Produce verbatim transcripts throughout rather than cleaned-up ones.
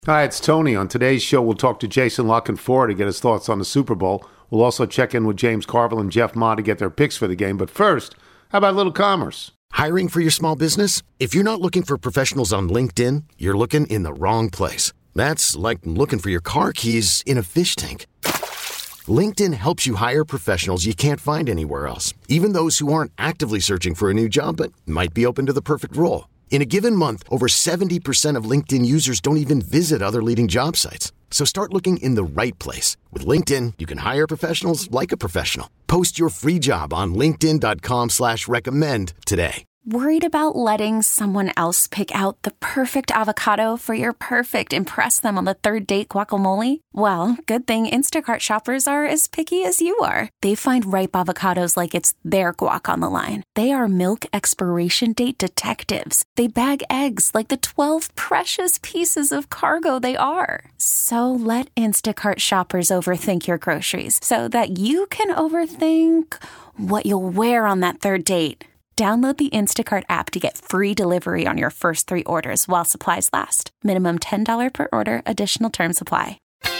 Hi, it's Tony. On today's show, we'll talk to Jason La Canfora to get his thoughts on the Super Bowl. We'll also check in with James Carville and Jeff Ma to get their picks for the game. But first, how about a little commerce? Hiring for your small business? If you're not looking for professionals on LinkedIn, you're looking in the wrong place. That's like looking for your car keys in a fish tank. LinkedIn helps you hire professionals you can't find anywhere else, even those who aren't actively searching for a new job but might be open to the perfect role. In a given month, over seventy percent of LinkedIn users don't even visit other leading job sites. So start looking in the right place. With LinkedIn, you can hire professionals like a professional. Post your free job on linkedin.com slash recommend today. Worried about letting someone else pick out the perfect avocado for your perfect impress them on the third date guacamole? Well, good thing Instacart shoppers are as picky as you are. They find ripe avocados like it's their guac on the line. They are milk expiration date detectives. They bag eggs like the twelve precious pieces of cargo they are. So let Instacart shoppers overthink your groceries so that you can overthink what you'll wear on that third date. Download the Instacart app to get free delivery on your first three orders while supplies last. Minimum ten dollars per order. Additional terms apply.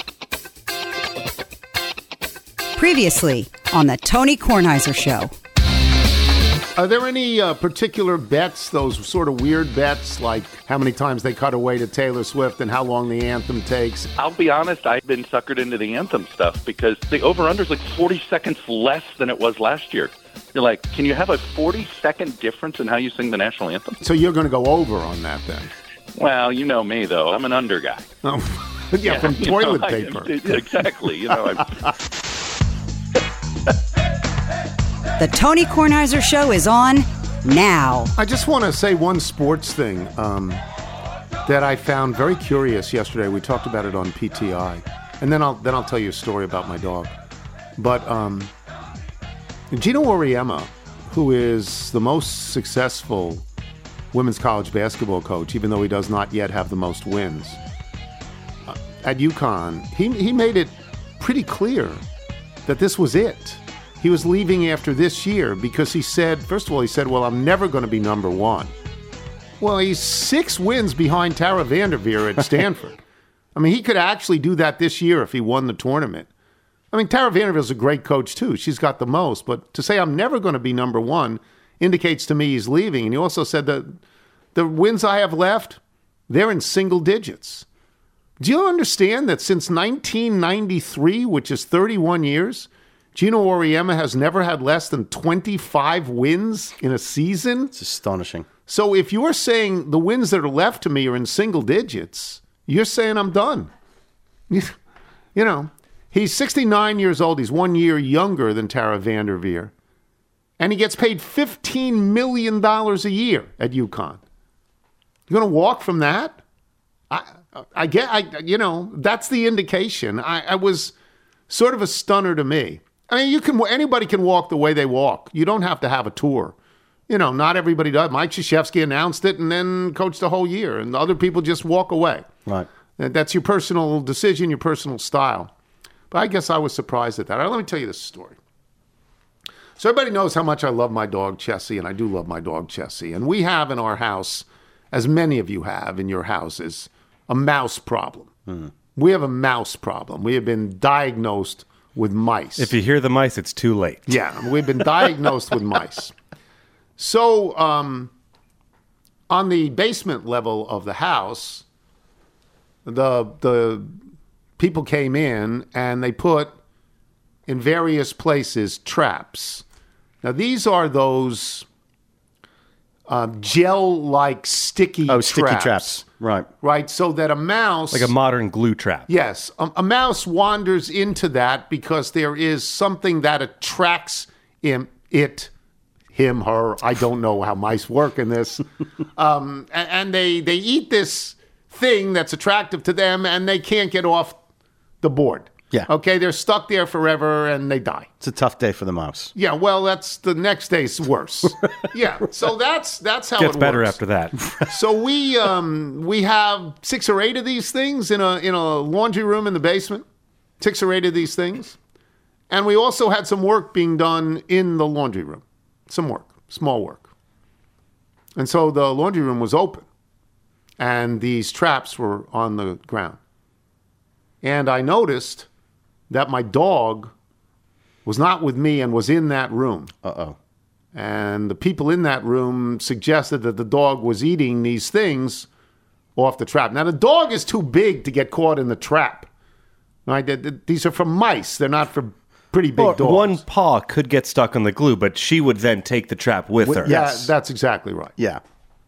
Previously on the Tony Kornheiser Show. Are there any uh, particular bets, those sort of weird bets, like how many times they cut away to Taylor Swift and how long the anthem takes? I'll be honest, I've been suckered into the anthem stuff because the over-under is like forty seconds less than it was last year. You're like, can you have a forty-second difference in how you sing the national anthem? So you're going to go over on that then? Well, you know me, though. I'm an under guy. Oh, yeah, yeah, from toilet know, paper. I, exactly. You know, The Tony Kornheiser Show is on now. I just want to say one sports thing um, that I found very curious yesterday. We talked about it on P T I, and then I'll then I'll tell you a story about my dog. But um, Gino Auriemma, who is the most successful women's college basketball coach, even though he does not yet have the most wins, uh, at UConn, he he made it pretty clear that this was it. He was leaving after this year because he said, first of all, he said, well, I'm never going to be number one. Well, he's six wins behind Tara Vanderveer at Stanford. I mean, he could actually do that this year if he won the tournament. I mean, Tara Vanderveer's a great coach, too. She's got the most. But to say I'm never going to be number one indicates to me he's leaving. And he also said that the wins I have left, they're in single digits. Do you understand that since nineteen ninety-three, which is thirty-one years, Gino Auriemma has never had less than twenty-five wins in a season? It's astonishing. So if you're saying the wins that are left to me are in single digits, you're saying I'm done. You, you know, he's sixty-nine years old. He's one year younger than Tara Vanderveer. And he gets paid fifteen million dollars a year at UConn. You're going to walk from that? I, I get, I, you know, that's the indication. I, I was sort of a stunner to me. I mean, you can. Anybody can walk the way they walk. You don't have to have a tour. You know, not everybody does. Mike Krzyzewski announced it and then coached the whole year, and other people just walk away. Right. That's your personal decision, your personal style. But I guess I was surprised at that. All right, let me tell you this story. So everybody knows how much I love my dog, Chessie, and I do love my dog, Chessie. And we have in our house, as many of you have in your houses, a mouse problem. Mm. We have a mouse problem. We have been diagnosed with mice. If you hear the mice, it's too late. Yeah, we've been diagnosed with mice. So um, on the basement level of the house, the the people came in and they put in various places traps. Now these are those uh, gel-like sticky oh, traps. sticky traps. Right. Right, so that a mouse... Like a modern glue trap. Yes. A, a mouse wanders into that because there is something that attracts him, it, him, her. I don't know how mice work in this. um, and, and they, they eat this thing that's attractive to them, and they can't get off the board. Yeah. Okay, they're stuck there forever, and they die. It's a tough day for the mouse. Yeah, well, that's the next day's worse. Yeah, so that's that's how Gets it better works. after that. So we um, we have six or eight of these things in a in a laundry room in the basement. Six or eight of these things, and we also had some work being done in the laundry room. Some work, small work, and so the laundry room was open. and these traps were on the ground. And I noticed that my dog was not with me and was in that room. Uh-oh. And the people in that room suggested that the dog was eating these things off the trap. Now, the dog is too big to get caught in the trap. Right? These are for mice. They're not for pretty big Well, dogs. one paw could get stuck on the glue, but she would then take the trap with her. Yeah, that's exactly right. Yeah.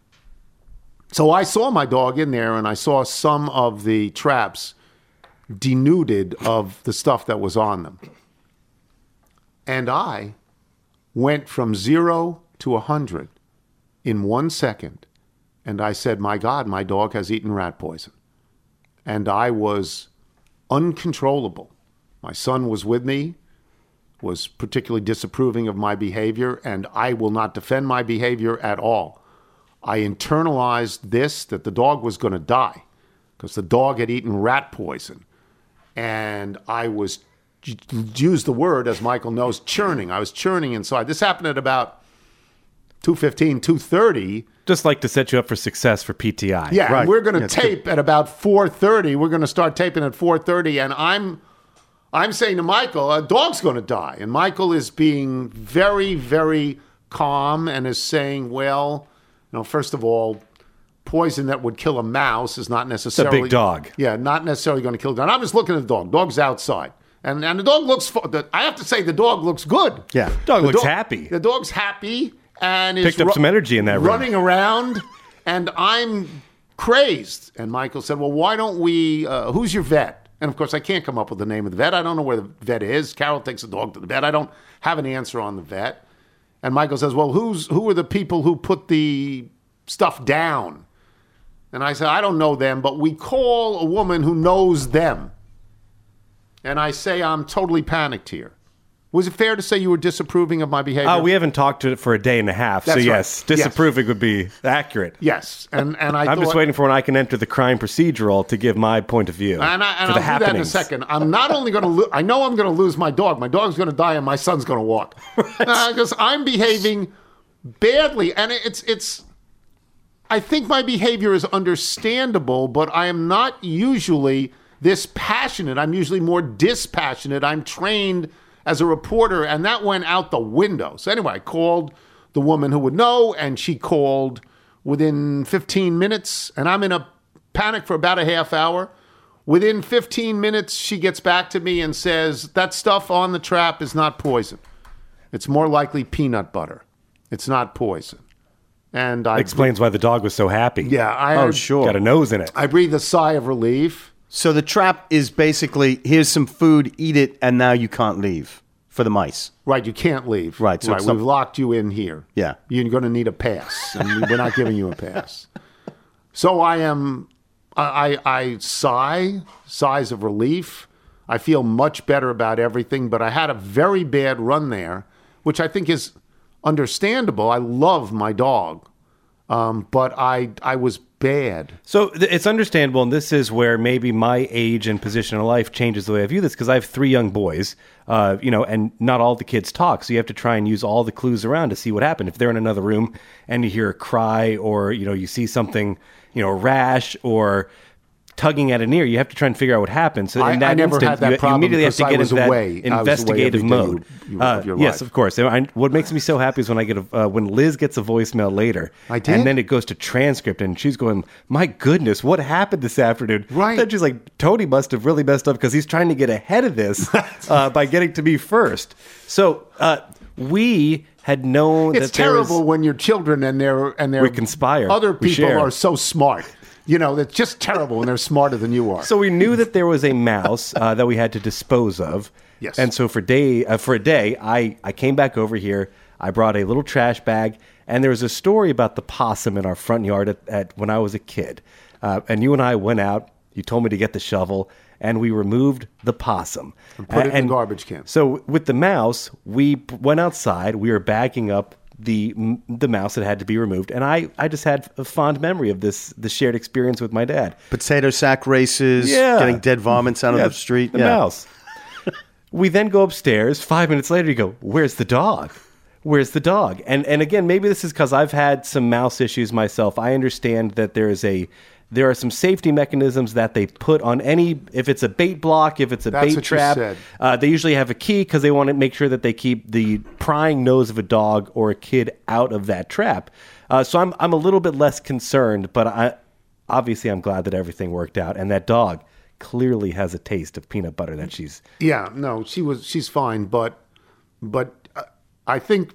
So I saw my dog in there, and I saw some of the traps denuded of the stuff that was on them. And I went from zero to a hundred in one second. And I said, my God, my dog has eaten rat poison. And I was uncontrollable. My son was with me, was particularly disapproving of my behavior, and I will not defend my behavior at all. I internalized this, that the dog was going to die because the dog had eaten rat poison. And I was, use the word, as Michael knows, churning. I was churning inside. This happened at about two fifteen, two thirty. Just like to set you up for success for P T I. Yeah, right. and we're going to Yeah, tape at about four thirty. We're going to start taping at four thirty, and I'm I'm saying to Michael, a dog's going to die. And Michael is being very, very calm and is saying, well, you know, first of all, poison that would kill a mouse is not necessarily... It's a big dog. Yeah, not necessarily going to kill a dog. And I'm just looking at the dog. Dog's outside. And and the dog looks... I have to say, the dog looks good. Yeah, dog The looks dog- happy. The dog's happy and is... Picked up some energy in that room. Running around, and I'm crazed. And Michael said, well, why don't we... Uh, who's your vet? And, of course, I can't come up with the name of the vet. I don't know where the vet is. Carol takes the dog to the vet. I don't have an answer on the vet. And Michael says, well, who's who are the people who put the stuff down? And I said, I don't know them, but we call a woman who knows them. And I say, I'm totally panicked here. Was it fair to say you were disapproving of my behavior? Uh, we haven't talked to it for a day and a half, That's so right. yes, disapproving would be accurate. Yes. And, and I I'm thought, just waiting for when I can enter the crime procedural to give my point of view And, I, and for I'll the do that in a happenings. second. I'm not only going to lo- I know I'm going to lose my dog. My dog's going to die and my son's going to walk. Because I'm behaving badly. And it's it's... I think my behavior is understandable, but I am not usually this passionate. I'm usually more dispassionate. I'm trained as a reporter, and that went out the window. So anyway, I called the woman who would know, and she called within fifteen minutes, and I'm in a panic for about a half hour. Within fifteen minutes, she gets back to me and says, that stuff on the trap is not poison. It's more likely peanut butter. It's not poison. And I Explains why the dog was so happy. Yeah, I oh sure, got a nose in it. I breathe a sigh of relief. So the trap is basically, here's some food, eat it, and now you can't leave for the mice. Right, you can't leave. Right, so right. it's We've not- locked you in here. Yeah. You're going to need a pass, and we're not giving you a pass. So I am, I, I, I sigh, sighs of relief. I feel much better about everything, but I had a very bad run there, which I think is understandable. I love my dog, um, but I, I was bad. So th- it's understandable, and this is where maybe my age and position in life changes the way I view this, because I have three young boys, uh, you know, and not all the kids talk, so you have to try and use all the clues around to see what happened. If they're in another room and you hear a cry, or, you know, you see something, you know, a rash or tugging at an ear, you have to try and figure out what happened. So I- in that I never instant, had that you, you problem immediately have to because I get was into away. that I was away investigative every day mode. you- Uh, of your yes, life. of course. I, what makes me so happy is when I get a, uh, when Liz gets a voicemail later, I did? and then it goes to transcript, and she's going, "My goodness, what happened this afternoon?" Right. Then she's like, "Tony must have really messed up because he's trying to get ahead of this uh, by getting to me first." So uh, we had known It's that there was- terrible when your children and their and their We conspire. other We people share. are so smart. You know, it's just terrible when they're smarter than you are. So we knew that there was a mouse uh, that we had to dispose of. Yes. And so for day uh, for a day, I, I came back over here. I brought a little trash bag, and there was a story about the possum in our front yard at, at when I was a kid. Uh, and you and I went out. You told me to get the shovel, and we removed the possum And put it in the garbage can. So with the mouse, we p- went outside. We were bagging up the m- the mouse that had to be removed, and I, I just had a fond memory of this the shared experience with my dad. Potato sack races, Yeah. getting dead vomits out Yeah, of the street. The yeah. mouse. We then go upstairs. Five minutes later, you go, "Where's the dog? Where's the dog?" And and again, maybe this is because I've had some mouse issues myself. I understand that there is a there are some safety mechanisms that they put on any, if it's a bait block, if it's a That's bait what you trap, said. uh, they usually have a key because they want to make sure that they keep the prying nose of a dog or a kid out of that trap. Uh, so I'm I'm a little bit less concerned, but I obviously I'm glad that everything worked out, and that dog clearly has a taste of peanut butter that she's. Yeah, no, she was she's fine, but but uh, I think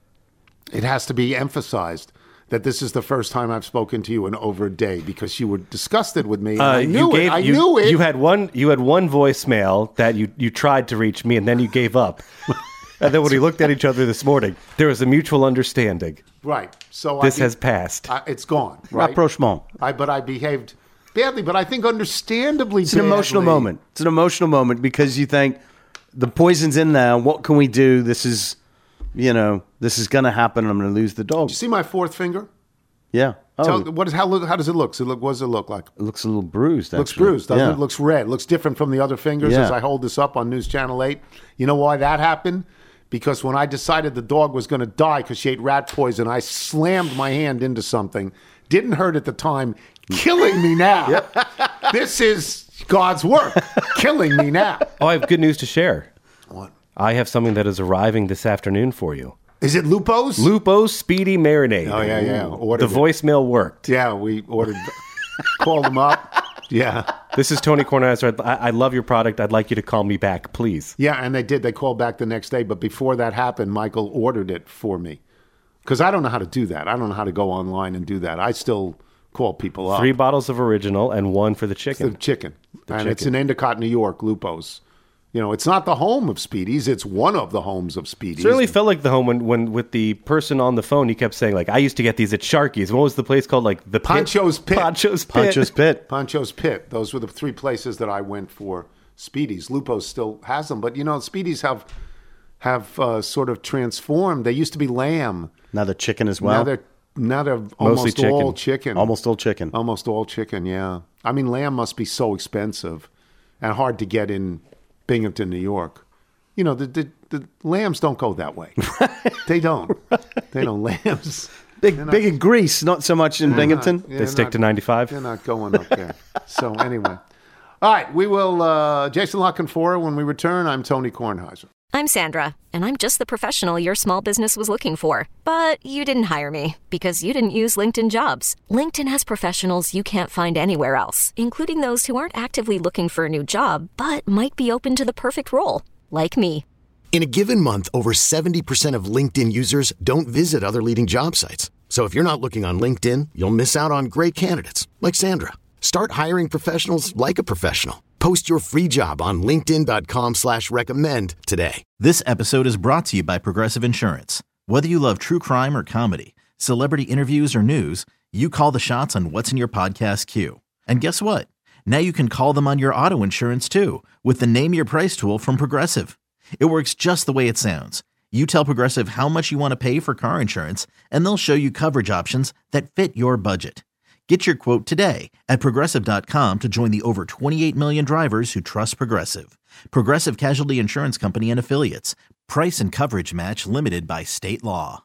it has to be emphasized that this is the first time I've spoken to you in over a day because you were disgusted with me. And Uh, I knew you gave, it. I you, knew it. You had one. You had one voicemail that you you tried to reach me, and then you gave up. And then when we looked at each other this morning, there was a mutual understanding. Right. So This I be- has passed. I, it's gone. Right. Rapprochement. I but I behaved badly, but I think understandably. It's an emotional badly. moment. It's an emotional moment because you think the poison's in there. What can we do? This is, you know, this is going to happen. I'm going to lose the dog. You see my fourth finger? Yeah. Oh, Tell, what is how look- how does it look? So look, what does it look like? it looks a little bruised. Looks actually. bruised, doesn't Yeah. it? Looks red. Looks different from the other fingers Yeah. as I hold this up on News Channel eight. You know why that happened? Because when I decided the dog was going to die because she ate rat poison, I slammed my hand into something. Didn't hurt at the time, killing me now. This is God's work, killing me now. Oh, I have good news to share. What? I have something that is arriving this afternoon for you. Is it Lupo's? Lupo's Speedy Marinade. Oh, yeah, yeah. The Ordered it. voicemail worked. Yeah, we ordered, called them up. Yeah. This is Tony Kornheiser. I, I love your product. I'd like you to call me back, please. Yeah, and they did. They called back the next day. But before that happened, Michael ordered it for me. Because I don't know how to do that. I don't know how to go online and do that. I still call people up. Three bottles of original and one for the chicken. The chicken. The and chicken. it's in Endicott, New York, Lupo's. You know, it's not the home of Speedy's. It's one of the homes of Speedy's. Certainly felt like the home when, when with the person on the phone, he kept saying, like, I used to get these at Sharky's. What was the place called? Like, the Pit? Pancho's Pit. Pancho's Pit. Poncho's Pit. Pancho's Pit. Those were the three places that I went for Speedy's. Lupo's still has them. But, you know, Speedy's have have uh, sort of transformed. They used to be lamb. Now the chicken as well. Now they're, now they're almost chicken. all chicken. Almost all chicken. Almost all chicken, yeah. I mean, lamb must be so expensive and hard to get in Binghamton, New York. You know, the the, the lambs don't go that way. They don't. They don't. Lambs. Big, They're not- big in Greece, not so much in Binghamton. Yeah, They stick not- to ninety-five. They're not going up there. So anyway. All right, we will, uh, Jason Lockenfora, when we return, I'm Tony Kornheiser. I'm Sandra, and I'm just the professional your small business was looking for. But you didn't hire me because you didn't use LinkedIn Jobs. LinkedIn has professionals you can't find anywhere else, including those who aren't actively looking for a new job, but might be open to the perfect role, like me. In a given month, over seventy percent of LinkedIn users don't visit other leading job sites. So if you're not looking on LinkedIn, you'll miss out on great candidates like Sandra. Start hiring professionals like a professional. Post your free job on linkedin.com slash recommend today. This episode is brought to you by Progressive Insurance. Whether you love true crime or comedy, celebrity interviews or news, you call the shots on what's in your podcast queue. And guess what? Now you can call them on your auto insurance too with the Name Your Price tool from Progressive. It works just the way it sounds. You tell Progressive how much you want to pay for car insurance, and they'll show you coverage options that fit your budget. Get your quote today at Progressive dot com to join the over twenty-eight million drivers who trust Progressive. Progressive Casualty Insurance Company and Affiliates. Price and coverage match limited by state law.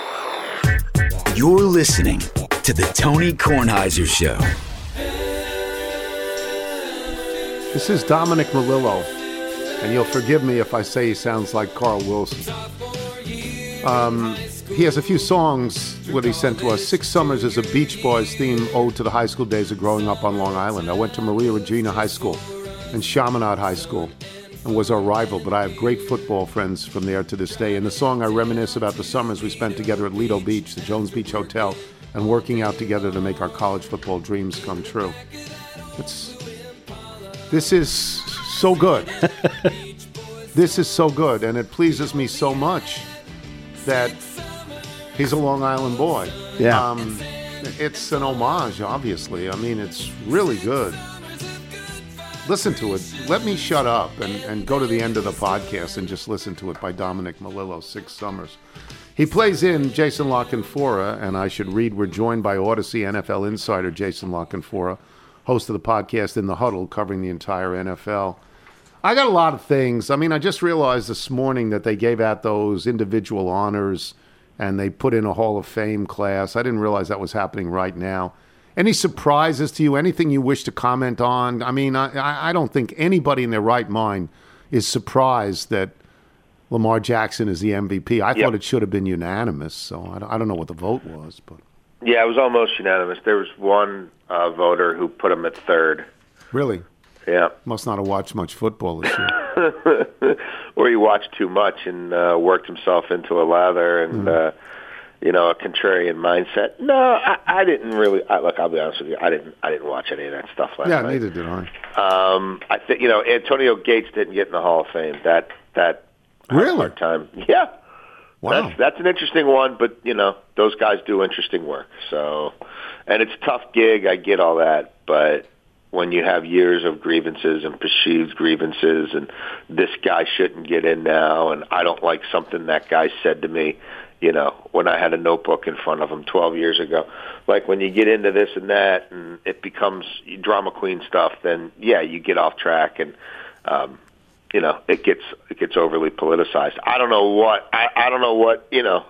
You're listening to the Tony Kornheiser Show. This is Dominic Melillo, and you'll forgive me if I say he sounds like Carl Wilson. Um, he has a few songs that he sent to us. Six Summers is a Beach Boys theme ode to the high school days of growing up on Long Island. I went to Maria Regina High School and Chaminade High School and was our rival, but I have great football friends from there to this day. In the song, I reminisce about the summers we spent together at Lido Beach, the Jones Beach Hotel, and working out together to make our college football dreams come true. It's, this is so good. This is so good, and it pleases me so much that he's a Long Island boy. Yeah. Um, it's an homage, obviously. I mean, it's really good. Listen to it. Let me shut up and, and go to the end of the podcast and just listen to it by Dominic Melillo, Six Summers. He plays in Jason Lockenfora, and I should read, we're joined by Odyssey N F L insider Jason Lockenfora, host of the podcast In the Huddle, covering the entire N F L. I got a lot of things. I mean, I just realized this morning that they gave out those individual honors and they put in a Hall of Fame class. I didn't realize that was happening right now. any surprises to you? Anything you wish to comment on? I mean, I, I don't think anybody in their right mind is surprised that Lamar Jackson is the M V P. I yep. thought it should have been unanimous, so I don't, I don't know what the vote was. But yeah, it was almost unanimous. There was one uh, voter who put him at third. Really? Yeah. Must not have watched much football this year. Or he watched too much and uh, worked himself into a lather and, mm. uh, you know, a contrarian mindset. No, I, I didn't really. I, look, I'll be honest with you. I didn't. I didn't watch any of that stuff last yeah, night. Yeah, neither did I. Um, I think you know Antonio Gates didn't get in the Hall of Fame. That that really hard time. Yeah. Wow. That's that's an interesting one, but you know those guys do interesting work. So, and it's a tough gig. I get all that, but when you have years of grievances and perceived grievances, and this guy shouldn't get in now, and I don't like something that guy said to me. You know, when I had a notebook in front of him twelve years ago, like when you get into this and that, and it becomes drama queen stuff, then yeah, you get off track, and um, you know, it gets it gets overly politicized. I don't know what I, I don't know what you know.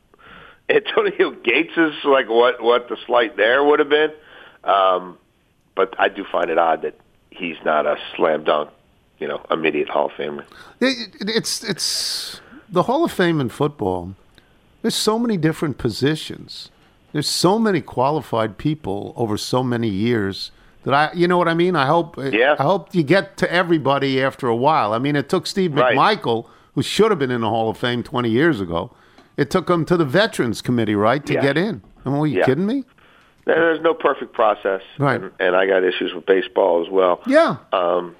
Antonio Gates is like what what the slight there would have been, um, but I do find it odd that he's not a slam dunk, you know, immediate Hall of Famer. It, it's it's the Hall of Fame in football. There's so many different positions. There's so many qualified people over so many years that I, you know what I mean? I hope, yeah. I hope you get to everybody after a while. I mean, it took Steve right. McMichael, who should have been in the Hall of Fame twenty years ago. It took him to the Veterans Committee, right, to yeah. get in. I mean, are you yeah. kidding me? There's no perfect process, right? And, and I got issues with baseball as well. Yeah. Um,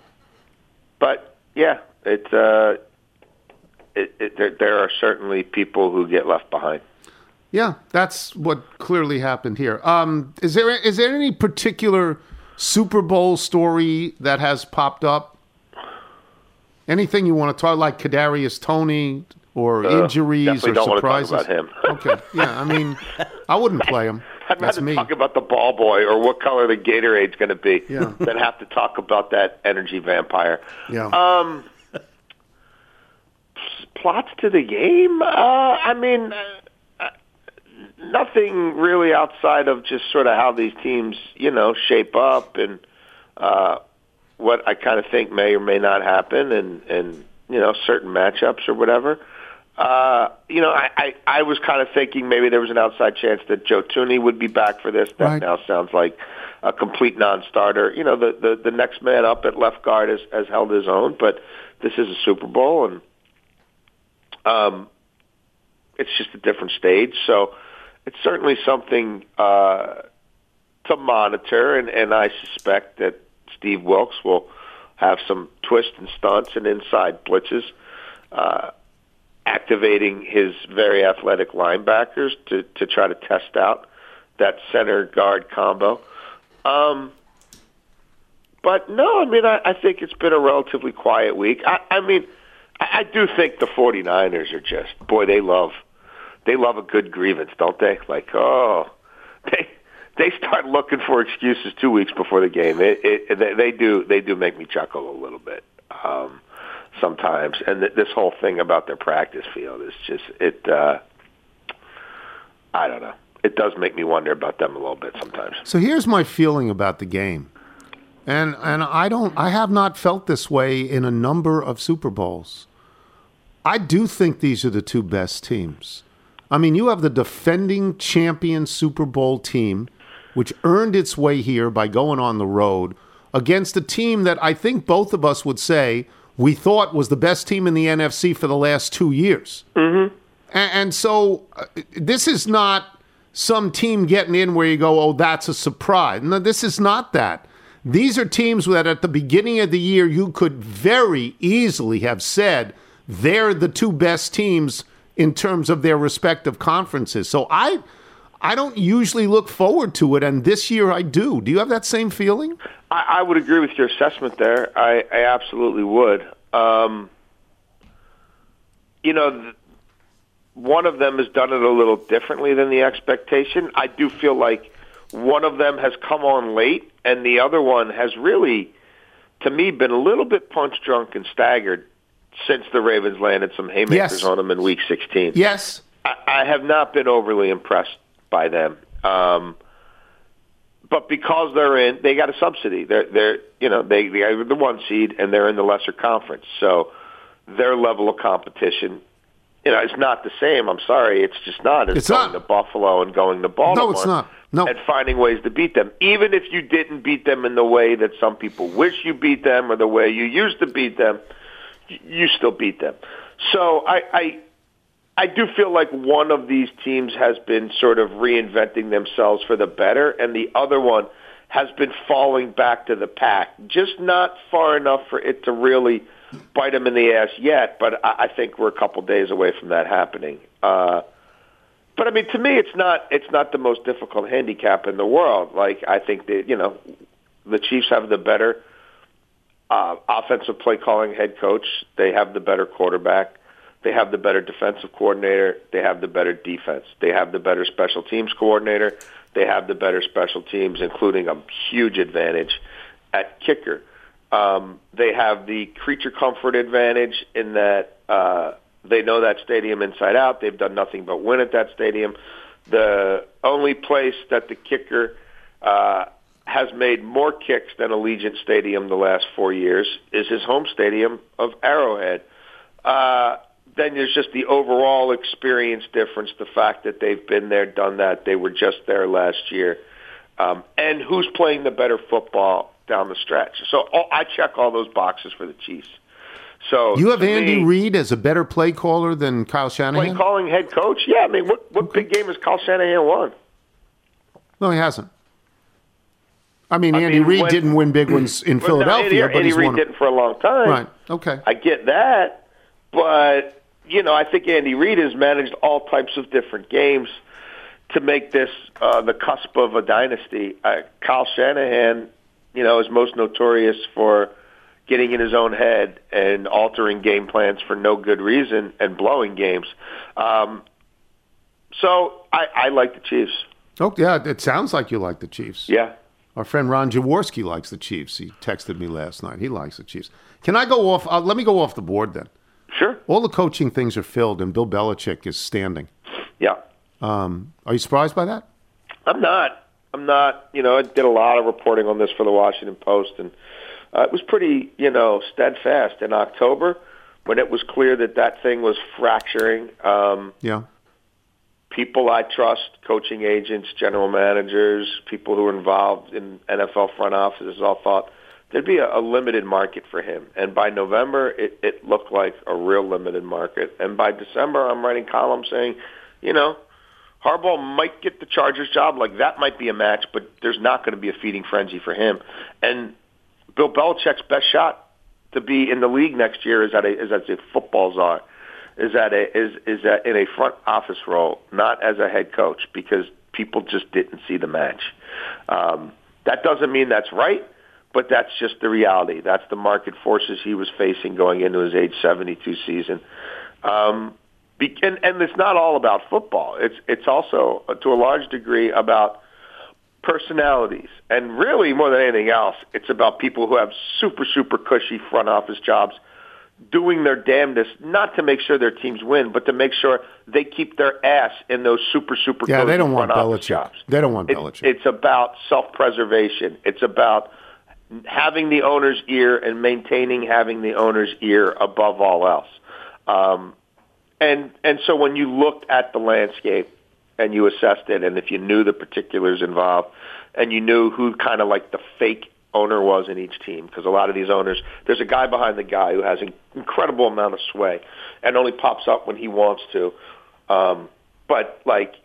but yeah, it's. Uh, It, it, there, there are certainly people who get left behind. Yeah, that's what clearly happened here. Um, is there is there any particular Super Bowl story that has popped up? Anything you want to talk, like Kadarius Toney or uh, injuries or don't surprises? Want to talk about him. Okay, yeah, I mean, I wouldn't play him. I'd That's rather me. talk about the ball boy or what color the Gatorade's going to be yeah. than have to talk about that energy vampire. Yeah. Um. Plots to the game? Uh, I mean, uh, nothing really outside of just sort of how these teams, you know, shape up and uh, what I kind of think may or may not happen and, and you know, certain matchups or whatever. Uh, you know, I, I, I was kind of thinking maybe there was an outside chance that Joe Thuney would be back for this. That right. now sounds like a complete non-starter. You know, the, the, the next man up at left guard has, has held his own, but this is a Super Bowl, and Um, it's just a different stage, so it's certainly something uh, to monitor, and, and I suspect that Steve Wilks will have some twists and stunts and inside blitzes, uh, activating his very athletic linebackers to, to try to test out that center guard combo. Um, but no, I mean, I, I think it's been a relatively quiet week. I, I mean, I do think the 49ers are just, boy, they love they love a good grievance, don't they? Like, oh, they they start looking for excuses two weeks before the game. It, it, they, they do they do make me chuckle a little bit um, sometimes. And th- this whole thing about their practice field is just, it, uh, I don't know. It does make me wonder about them a little bit sometimes. So here's my feeling about the game. And and I don't I have not felt this way in a number of Super Bowls. I do think these are the two best teams. I mean, you have the defending champion Super Bowl team, which earned its way here by going on the road, against a team that I think both of us would say we thought was the best team in the N F C for the last two years. Mm-hmm. And, and so uh, this is not some team getting in where you go, oh, that's a surprise. No, this is not that. These are teams that at the beginning of the year you could very easily have said they're the two best teams in terms of their respective conferences. So I I don't usually look forward to it, and this year I do. Do you have that same feeling? I, I would agree with your assessment there. I, I absolutely would. Um, you know, th- one of them has done it a little differently than the expectation. I do feel like one of them has come on late, and the other one has really, to me, been a little bit punch-drunk and staggered since the Ravens landed some haymakers yes. on them in Week sixteen. Yes. I, I have not been overly impressed by them. Um, but because they're in, they got a subsidy. They're they're you know they they are the one seed and they're in the lesser conference, so their level of competition, you know, it's not the same. I'm sorry, it's just not. It's, It's going not. to Buffalo and going to Baltimore. No, it's not. No. And finding ways to beat them, even if you didn't beat them in the way that some people wish you beat them or the way you used to beat them, y- you still beat them. So I, I, I do feel like one of these teams has been sort of reinventing themselves for the better, and the other one has been falling back to the pack, just not far enough for it to really bite them in the ass yet. But I, I think we're a couple days away from that happening. Uh, But I mean, to me, it's not it's not the most difficult handicap in the world. Like I think that you know, the Chiefs have the better uh, offensive play calling head coach. They have the better quarterback. They have the better defensive coordinator. They have the better defense. They have the better special teams coordinator. They have the better special teams, including a huge advantage at kicker. Um, they have the creature comfort advantage in that. Uh, They know that stadium inside out. They've done nothing but win at that stadium. The only place that the kicker uh, has made more kicks than Allegiant Stadium the last four years is his home stadium of Arrowhead. Uh, then there's just the overall experience difference, the fact that they've been there, done that. They were just there last year. Um, and who's playing the better football down the stretch. So all, I check all those boxes for the Chiefs. So You have to Andy me, Reid as a better play caller than Kyle play Shanahan? calling head coach? Yeah, I mean, what, what big game has Kyle Shanahan won? No, he hasn't. I mean, I Andy mean, Reid when- didn't win big ones in Well, Philadelphia, no, Andy, but Andy he's Reid won. didn't for a long time. Right, okay. I get that, but you know, I think Andy Reid has managed all types of different games to make this uh, the cusp of a dynasty. Uh, Kyle Shanahan, you know, is most notorious for getting in his own head and altering game plans for no good reason and blowing games. Um, so I, I like the Chiefs. Oh, yeah, it sounds like you like the Chiefs. Yeah. Our friend Ron Jaworski likes the Chiefs. He texted me last night. He likes the Chiefs. Can I go off? Uh, let me go off the board then. Sure. All the coaching things are filled, and Bill Belichick is standing. Yeah. Um, are you surprised by that? I'm not. I'm not. You know, I did a lot of reporting on this for the Washington Post, and uh, it was pretty, you know, steadfast in October when it was clear that that thing was fracturing. Um, Yeah. People I trust, coaching agents, general managers, people who are involved in N F L front offices all thought there'd be a, a limited market for him. And by November, it, it looked like a real limited market. And by December, I'm writing columns saying, you know, Harbaugh might get the Chargers job. Like, that might be a match, but there's not going to be a feeding frenzy for him. And Bill Belichick's best shot to be in the league next year is at a, is as a football czar, is at a, is, is at in a front office role, not as a head coach, because people just didn't see the match. Um, that doesn't mean that's right, but that's just the reality. That's the market forces he was facing going into his age seventy-two season. Um, be, and, and it's not all about football. It's it's also, uh, to a large degree, about personalities. And really, more than anything else, it's about people who have super, super cushy front office jobs doing their damnedest, not to make sure their teams win, but to make sure they keep their ass in those super, super Yeah, cozy they don't want front office Belichick. jobs. They don't want It- Belichick. It's about self-preservation. It's about having the owner's ear and maintaining having the owner's ear above all else. Um, and and so when you looked at the landscape and you assessed it, and if you knew the particulars involved, and you knew who kind of like the fake owner was in each team, because a lot of these owners, there's a guy behind the guy who has an incredible amount of sway and only pops up when he wants to. Um, but, like,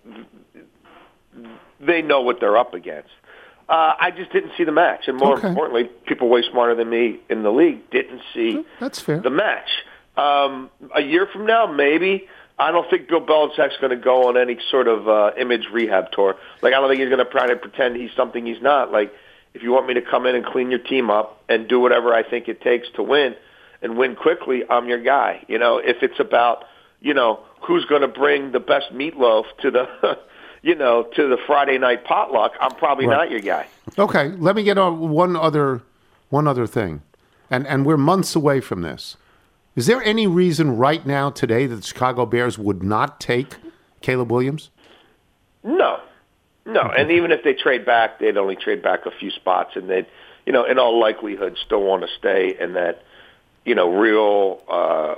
they know what they're up against. Uh, I just didn't see the match. And more Okay. importantly, people way smarter than me in the league didn't see That's fair. the match. Um, a year from now, maybe. I don't think Bill Belichick's going to go on any sort of uh, image rehab tour. Like, I don't think he's going to try to pretend he's something he's not. Like, if you want me to come in and clean your team up and do whatever I think it takes to win and win quickly, I'm your guy. You know, if it's about, you know, who's going to bring the best meatloaf to the, you know, to the Friday night potluck, I'm probably Right. not your guy. Okay, let me get on one other one other thing, and and we're months away from this. Is there any reason right now today that the Chicago Bears would not take Caleb Williams? No. No, and even if they trade back, they'd only trade back a few spots, and they'd, you know, in all likelihood, still want to stay in that, you know, real uh,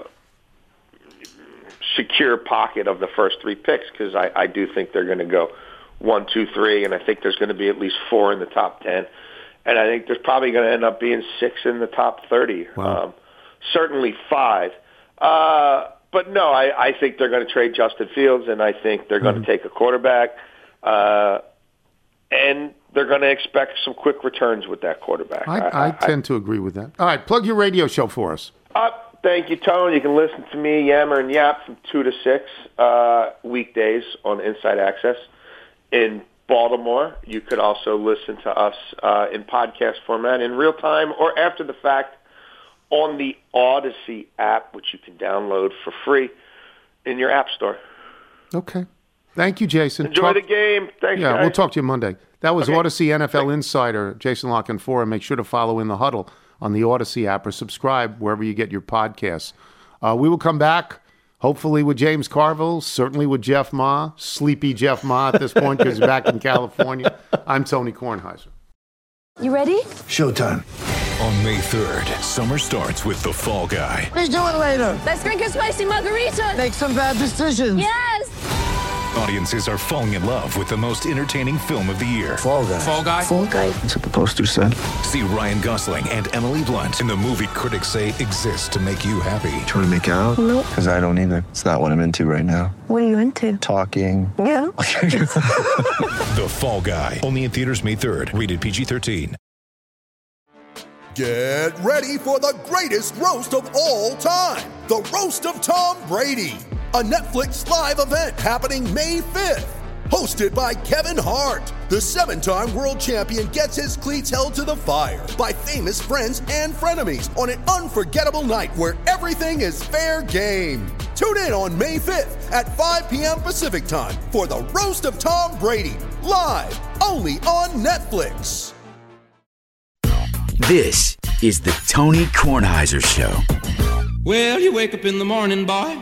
secure pocket of the first three picks, because I, I do think they're going to go one, two, three, and I think there's going to be at least four in the top ten, and I think there's probably going to end up being six in the top thirty. Wow. Um, certainly five. Uh, but no, I, I think they're going to trade Justin Fields, and I think they're going to Mm-hmm. take a quarterback, uh, and they're going to expect some quick returns with that quarterback. I, I, I tend to agree with that. All right, plug your radio show for us. Uh, thank you, Tone. You can listen to me, Yammer and Yap, from two to six uh, weekdays on Inside Access in Baltimore. You could also listen to us uh, in podcast format in real time or after the fact on the Odyssey app, which you can download for free in your app store. Okay. Thank you, Jason. Enjoy Talk- the game. Thanks, Yeah, guys. we'll talk to you Monday. That was Okay. Odyssey N F L Insider, Jason La Canfora. Make sure to follow In the Huddle on the Odyssey app or subscribe wherever you get your podcasts. Uh, we will come back, hopefully with James Carville, certainly with Jeff Ma, sleepy Jeff Ma at this point because he's back in California. I'm Tony Kornheiser. You ready? Showtime. On May third, summer starts with The Fall Guy. Let's do it later. Let's drink a spicy margarita. Make some bad decisions. Yes. Audiences are falling in love with the most entertaining film of the year. Fall Guy. Fall Guy? Fall Guy. That's what the poster said. See Ryan Gosling and Emily Blunt in the movie critics say exists to make you happy. Trying to make it out? Nope. Because I don't either. It's not what I'm into right now. What are you into? Talking. Yeah. The Fall Guy. Only in theaters May third. Rated P G thirteen. Get ready for the greatest roast of all time. The Roast of Tom Brady. A Netflix live event happening May fifth. Hosted by Kevin Hart. The seven-time world champion gets his cleats held to the fire by famous friends and frenemies on an unforgettable night where everything is fair game. Tune in on May fifth at five p.m. Pacific time for the Roast of Tom Brady. Live only on Netflix. This is the Tony Kornheiser Show. Well, you wake up in the morning, boy.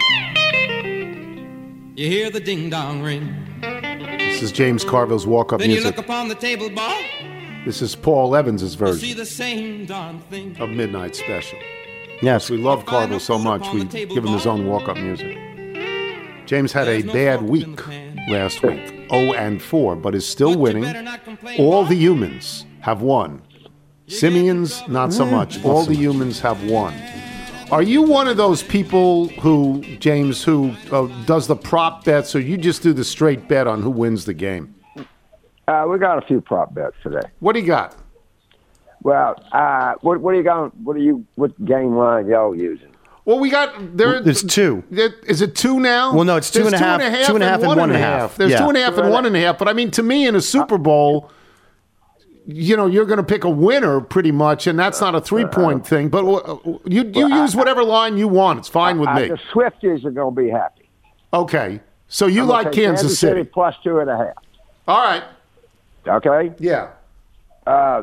You hear the ding-dong ring. This is James Carville's walk-up Then you music. look upon the table, boy. This is Paul Evans' You see version the same darn thing. of Midnight Special. Yes. We love Carville so much, we give him his own walk-up music. James had a bad week last week, oh and four, but is still winning. All the humans have won. Simeons, not so much. All the humans have won. Are you one of those people who, James, who uh, does the prop bets, or you just do the straight bet on who wins the game? Uh, we got a few prop bets today. What do you got? Well, uh, what, what are you going? What are you? What game line y'all using? Well, we got there. There's two. There, is it two now? Well, no, it's two There's and a half- two and a half and one and a half. There's Yeah. two and a half and one and a half. But I mean, to me, in a Super Bowl, you know, you're going to pick a winner pretty much, and that's not a three-point thing. But uh, you you Well, use I- whatever line you want. It's fine with Uh, me. the Swifties are going to be happy. Okay, so you I'm gonna like take Kansas City? plus two and a half. All right. Okay. Yeah. Uh,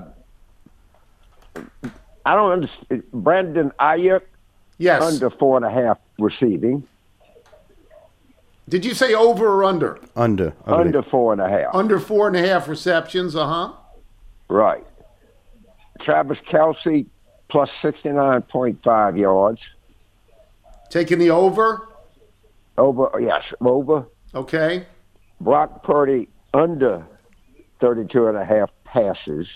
I don't understand. Brandon Ayuk. Yes. Under four and a half receiving. Did you say over or under? Under. Under four and a half. Under four and a half receptions. Uh huh. Right. Travis Kelce plus sixty-nine point five yards. Taking the over? Over, yes, over. Okay. Brock Purdy under thirty-two and a half passes.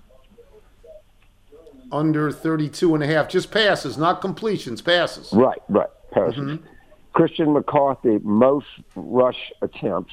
Under thirty-two and a half. Just passes, not completions, passes. Right, right, passes. Mm-hmm. Christian McCarthy, most rush attempts.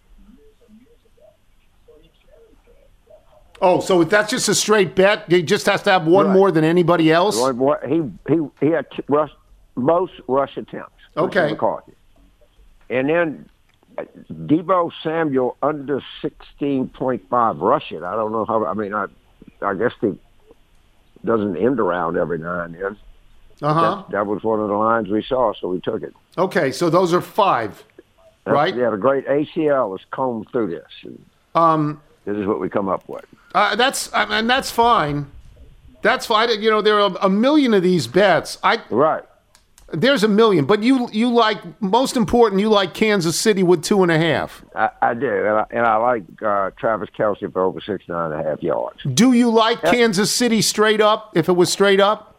Oh, so that's just a straight bet? He just has to have one Right. more than anybody else? One more- He, he, he had t- rush, most rush attempts. Christian Okay. McCarthy. And then uh, Deebo Samuel under sixteen point five rushing. I don't know how, I mean, I, I guess he doesn't end around every now and then. Uh-huh. That, that was one of the lines we saw, so we took it. Okay, so those are five, That's- right? Yeah, the great A C L has combed through this. And Um, this is what we come up with. uh, that's I mean, that's fine. That's fine. You know, there are a million of these bets. I right. There's a million, but you you like, most important, you like Kansas City with two and a half. I, I do, and I, and I like uh, Travis Kelce for over sixty-nine and a half yards. Do you like Yep. Kansas City straight up, if it was straight up?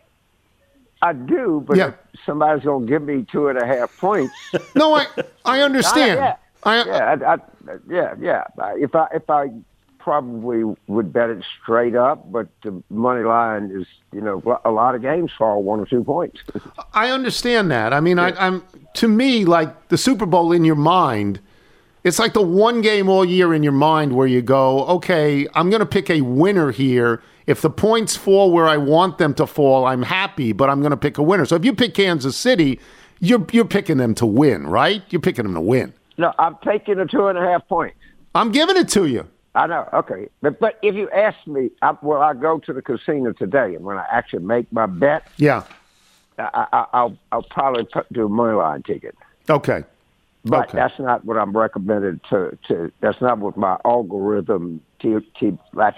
I do, but Yeah. if somebody's going to give me two and a half points. No, I I understand. yeah, I, yeah, I, I, yeah, yeah. If I if I probably would bet it straight up, but the money line is, you know, a lot of games fall one or two points. I understand that. I mean, I, I'm to me, like the Super Bowl in your mind, it's like the one game all year in your mind where you go, okay, I'm going to pick a winner here. If the points fall where I want them to fall, I'm happy, but I'm going to pick a winner. So if you pick Kansas City, you're you're picking them to win, right? You're picking them to win. No, I'm taking the two and a half points. I'm giving it to you. I know, okay. But but if you ask me, I, well, I go to the casino today, and when I actually make my bet, Yeah. I, I, I'll I'll probably put, do a money line ticket. Okay. But Okay. that's not what I'm recommended to, to. That's not what my algorithm, T T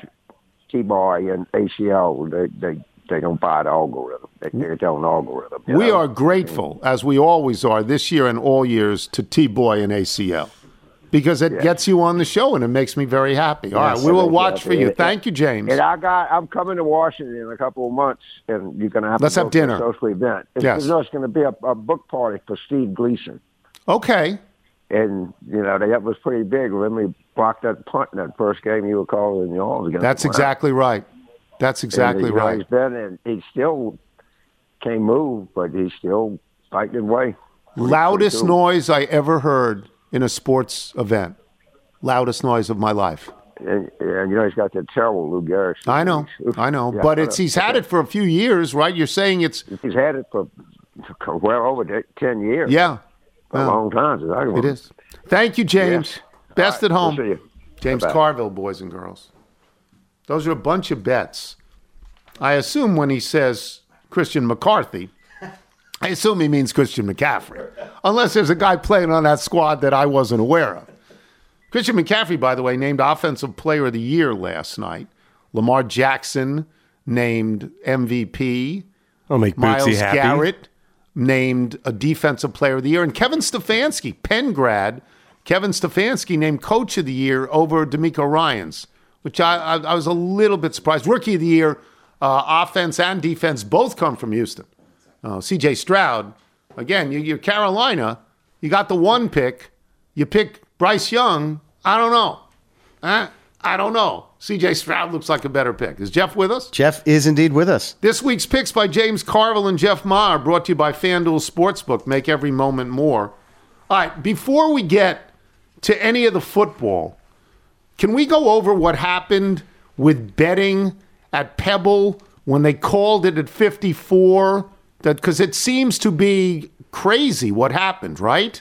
T Boy and A C L. They they they don't buy the algorithm. They they don't algorithm. you We know? are grateful, as we always are this year and all years, to T-Boy and A C L. Because it Yeah. gets you on the show, and it makes me very happy. All right, we will watch for you. Thank you, James. And I got, I'm coming to Washington in a couple of months, and you're going to have Let's to go have to dinner. a social event. It's, Yes. no, it's going to be a, a book party for Steve Gleason. Okay. And, you know, that was pretty big. Let me block that punt in that first game you were calling in the All against That's the Browns. exactly right. That's exactly And, you know, right. He's been, and he still can't move, but he's still fighting his way. Loudest Pretty cool. noise I ever heard in a sports event. Loudest noise of my life. And, and you know, he's got that terrible Lou Gehrig. I know, I know, Yeah, but I it's know. he's had it for a few years, right? You're saying it's He's had it for well over de- ten years. yeah, a Well, long time. since I it is. Thank you, James. Best All at right, home. we'll see you. James Bye-bye. Carville, boys and girls. Those are a bunch of bets. I assume when he says Christian McCarthy, I assume he means Christian McCaffrey, unless there's a guy playing on that squad that I wasn't aware of. Christian McCaffrey, by the way, named Offensive Player of the Year last night. Lamar Jackson named M V P. I'll make Myles Bootsy happy. Garrett named a Defensive Player of the Year. And Kevin Stefanski, Penn grad, Kevin Stefanski named Coach of the Year over DeMeco Ryans, which I, I, I was a little bit surprised. Rookie of the Year, uh, offense and defense both come from Houston. Uh, C J Stroud, again, you, you're Carolina. You got the one pick. You pick Bryce Young. I don't know. Eh? I don't know. C J Stroud looks like a better pick. Is Jeff with us? Jeff is indeed with us. This week's picks by James Carville and Jeff Ma are brought to you by FanDuel Sportsbook. Make every moment more. All right, before we get to any of the football, can we go over what happened with betting at Pebble when they called it at fifty-four? That because it seems to be crazy what happened, right?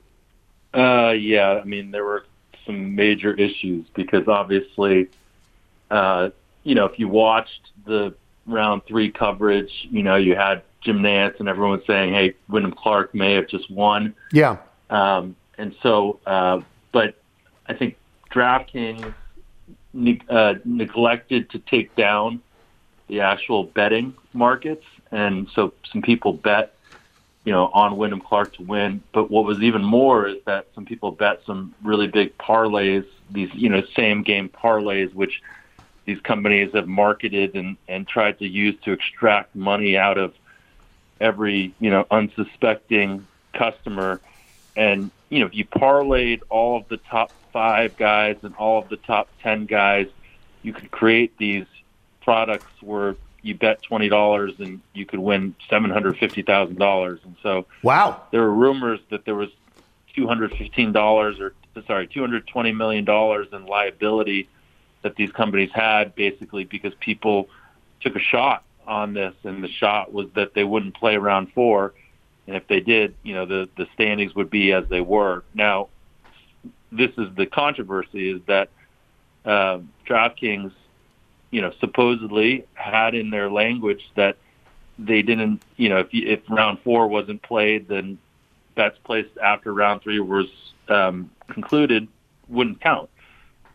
Uh, yeah, I mean, there were some major issues because obviously, uh, you know, if you watched the round three coverage, you know, you had Jim Nantz and everyone was saying, hey, Wyndham Clark may have just won. Yeah. Um, and so, uh, but I think DraftKings ne- uh, neglected to take down the actual betting markets. And so some people bet, you know, on Wyndham Clark to win. But what was even more is that some people bet some really big parlays, these, you know, same game parlays, which these companies have marketed and, and tried to use to extract money out of every, you know, unsuspecting customer. And, you know, if you parlayed all of the top five guys and all of the top ten guys, you could create these products where you bet twenty dollars and you could win seven hundred fifty thousand dollars. And so wow, there were rumors that there was two hundred fifteen dollars or sorry, two hundred twenty million dollars in liability that these companies had basically because people took a shot on this, and the shot was that they wouldn't play round four. And if they did, you know, the, the standings would be as they were. Now, this is the controversy is that uh, DraftKings, you know, supposedly had in their language that they didn't, you know, if you, if round four wasn't played, then bets placed after round three was um, concluded wouldn't count.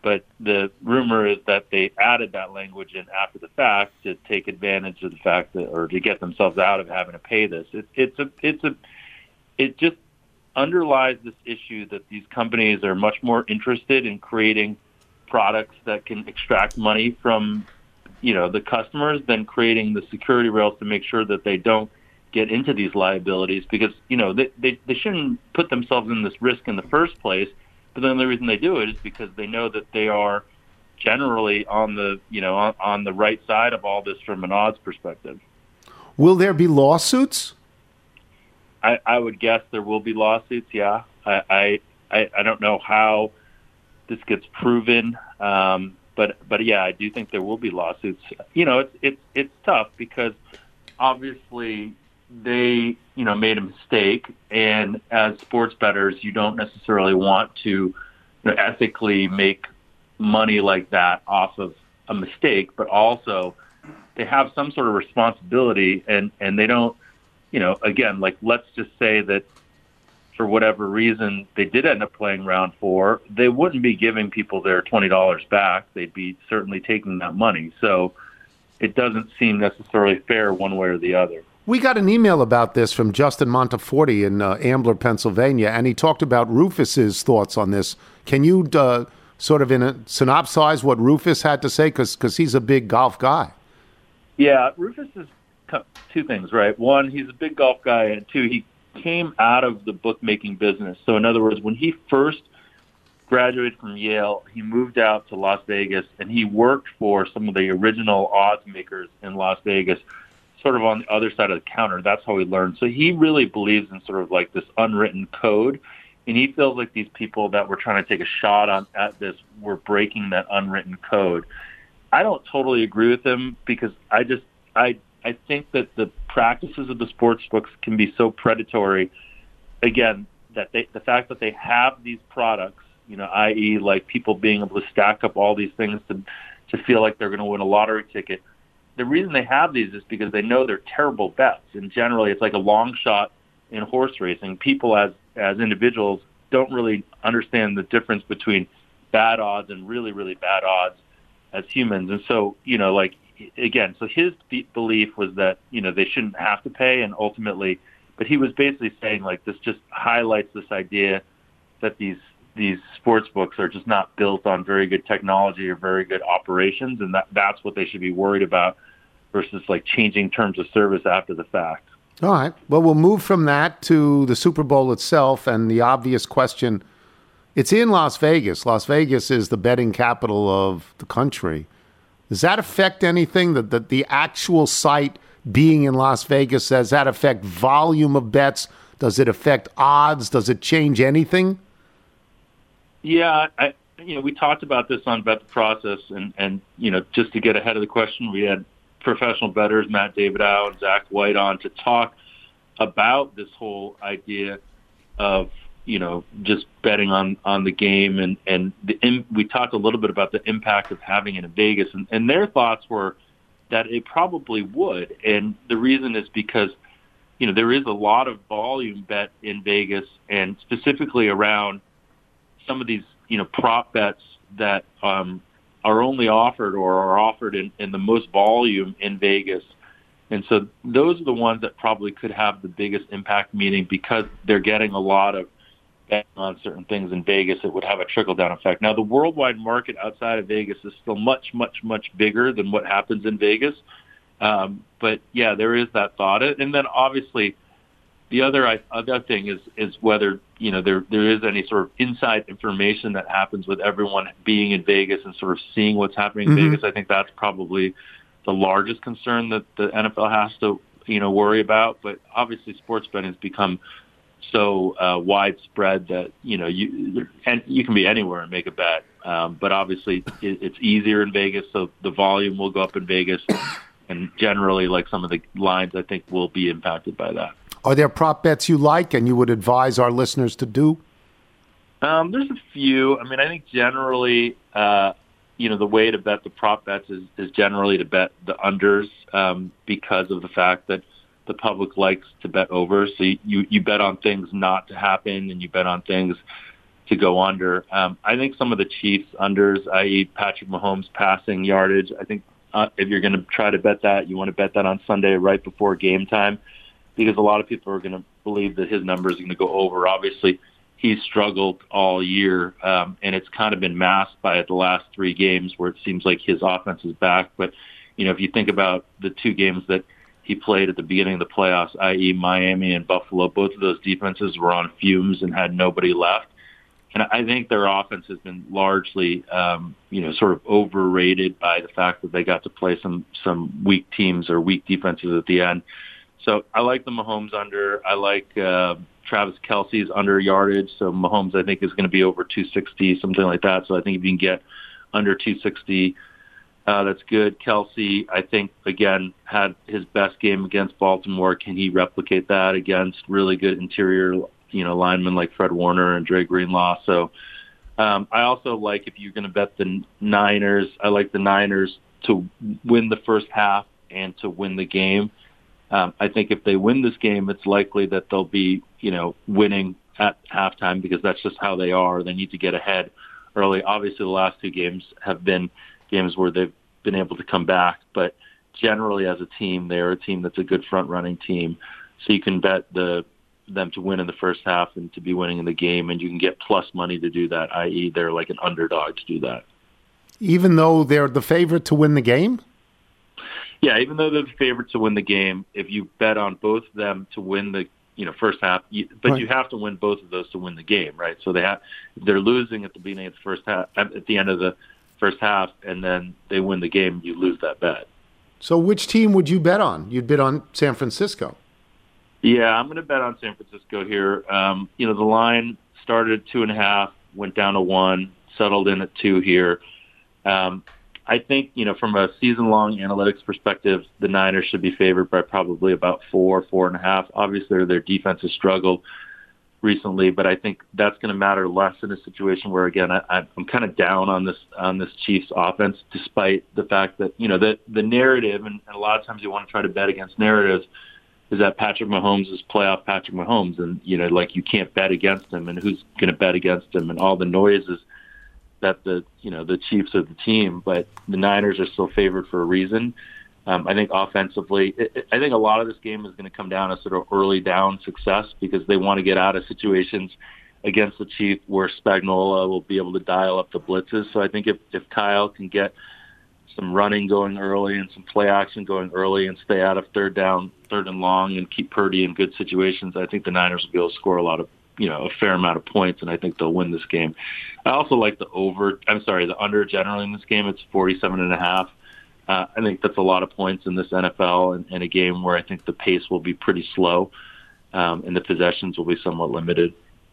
But the rumor is that they added that language in after the fact to take advantage of the fact that, or to get themselves out of having to pay this. It, it's a, it's a, it just underlies this issue that these companies are much more interested in creating products that can extract money from, you know, the customers than creating the security rails to make sure that they don't get into these liabilities, because, you know, they, they, they shouldn't put themselves in this risk in the first place. But the only reason they do it is because they know that they are generally on the, you know, on, on the right side of all this from an odds perspective. Will there be lawsuits? I, I would guess there will be lawsuits. Yeah, I, I, I don't know how this gets proven, um, but but yeah, I do think there will be lawsuits. You know, it's it's it's tough because obviously they, you know, made a mistake, and as sports bettors, you don't necessarily want to, you know, ethically make money like that off of a mistake, but also they have some sort of responsibility, and, and they don't, you know, again, like, let's just say that for whatever reason they did end up playing round four, they wouldn't be giving people their twenty dollars back. They'd be certainly taking that money. So it doesn't seem necessarily fair one way or the other. We got an email about this from Justin Monteforti in uh, Ambler, Pennsylvania, and he talked about Rufus's thoughts on this. Can you uh, sort of in a synopsize what Rufus had to say? Because he's a big golf guy. Yeah, Rufus is two things, right? One, he's a big golf guy, and two, he came out of the bookmaking business. So in other words, when he first graduated from Yale, he moved out to Las Vegas, and he worked for some of the original odds makers in Las Vegas, sort of on the other side of the counter. That's how he learned. So he really believes in sort of like this unwritten code, and he feels like these people that were trying to take a shot on at this were breaking that unwritten code. I don't totally agree with him, because I just I I think that the practices of the sports books can be so predatory. Again, that they the fact that they have these products, you know, that is, like people being able to stack up all these things to to feel like they're going to win a lottery ticket. The reason they have these is because they know they're terrible bets, and generally it's like a long shot in horse racing. People as as individuals don't really understand the difference between bad odds and really, really bad odds as humans. And so, you know, like, again, so his belief was that, you know, they shouldn't have to pay, and ultimately, but he was basically saying, like, this just highlights this idea that these these sports books are just not built on very good technology or very good operations, and that that's what they should be worried about versus, like, changing terms of service after the fact. All right. Well, we'll move from that to the Super Bowl itself, and the obvious question. It's in Las Vegas. Las Vegas is the betting capital of the country. Does that affect anything? That the, the actual site being in Las Vegas, does that affect volume of bets? Does it affect odds? Does it change anything? Yeah, I, you know, we talked about this on Bet the Process, and, and, you know, just to get ahead of the question, we had professional bettors, Matt Davidow and Zach White, on to talk about this whole idea of, you know, just betting on, on the game. And, and the, in, we talked a little bit about the impact of having it in Vegas, and, and their thoughts were that it probably would. And the reason is because, you know, there is a lot of volume bet in Vegas, and specifically around some of these, you know, prop bets that um, are only offered or are offered in, in the most volume in Vegas. And so those are the ones that probably could have the biggest impact, meaning because they're getting a lot of betting on certain things in Vegas, it would have a trickle-down effect. Now, the worldwide market outside of Vegas is still much, much, much bigger than what happens in Vegas. Um, but, yeah, there is that thought. And then, obviously, the other other thing is is whether, you know, there there is any sort of inside information that happens with everyone being in Vegas and sort of seeing what's happening in mm-hmm. Vegas. I think that's probably the largest concern that the N F L has to, you know, worry about. But obviously, sports betting has become so uh, widespread that, you know, you and you can be anywhere and make a bet. Um, but obviously, it, it's easier in Vegas, so the volume will go up in Vegas, and generally, like some of the lines, I think will be impacted by that. Are there prop bets you like and you would advise our listeners to do? Um, there's a few. I mean, I think generally, uh, you know, the way to bet the prop bets is, is generally to bet the unders um, because of the fact that the public likes to bet overs. So you, you bet on things not to happen, and you bet on things to go under. Um, I think some of the Chiefs unders, that is. Patrick Mahomes passing yardage, I think uh, if you're going to try to bet that, you want to bet that on Sunday right before game time, because a lot of people are going to believe that his numbers are going to go over. Obviously, he's struggled all year, um, and it's kind of been masked by the last three games where it seems like his offense is back. But, you know, if you think about the two games that he played at the beginning of the playoffs, that is. Miami and Buffalo, both of those defenses were on fumes and had nobody left. And I think their offense has been largely, um, you know, sort of overrated by the fact that they got to play some, some weak teams or weak defenses at the end. So I like the Mahomes under. I like uh, Travis Kelce's under yardage. So Mahomes, I think, is going to be over two sixty, something like that. So I think if you can get under two sixty, uh, that's good. Kelce, I think, again, had his best game against Baltimore. Can he replicate that against really good interior, you know, linemen like Fred Warner and Dre Greenlaw? So um, I also like, if you're going to bet the Niners, I like the Niners to win the first half and to win the game. Um, I think if they win this game, it's likely that they'll be, you know, winning at halftime because that's just how they are. They need to get ahead early. Obviously, the last two games have been games where they've been able to come back, but generally as a team, they're a team that's a good front-running team. So you can bet the them to win in the first half and to be winning in the game, and you can get plus money to do that, that is they're like an underdog to do that. Even though they're the favorite to win the game? Yeah, even though they're the favorite to win the game, if you bet on both of them to win the you know first half, you, but right. you have to win both of those to win the game, right? So they have if they're losing at the beginning of the first half, at the end of the first half, and then they win the game, you lose that bet. So which team would you bet on? You'd bet on San Francisco. Yeah, I'm going to bet on San Francisco here. Um, you know, the line started at two and a half, went down to one, settled in at two here. Um, I think, you know, from a season-long analytics perspective, the Niners should be favored by probably about four, four and a half. Obviously, their defense has struggled recently, but I think that's going to matter less in a situation where, again, I, I'm kind of down on this on this Chiefs offense, despite the fact that, you know, the, the narrative, and, and a lot of times you want to try to bet against narratives, is that Patrick Mahomes is playoff Patrick Mahomes, and, you know, like you can't bet against him, and who's going to bet against him, and all the noises that the, you know, the Chiefs are the team, but the Niners are still favored for a reason. Um, I think offensively, it, I think a lot of this game is going to come down to sort of early down success because they want to get out of situations against the Chiefs where Spagnuolo will be able to dial up the blitzes. So I think if, if Kyle can get some running going early and some play action going early and stay out of third down, third and long, and keep Purdy in good situations, I think the Niners will be able to score a lot of, you know, a fair amount of points, and I think they'll win this game. I also like the over, I'm sorry, the under generally in this game. It's forty-seven and a half. Uh, I think that's a lot of points in this N F L and in a game where I think the pace will be pretty slow um, and the possessions will be somewhat limited.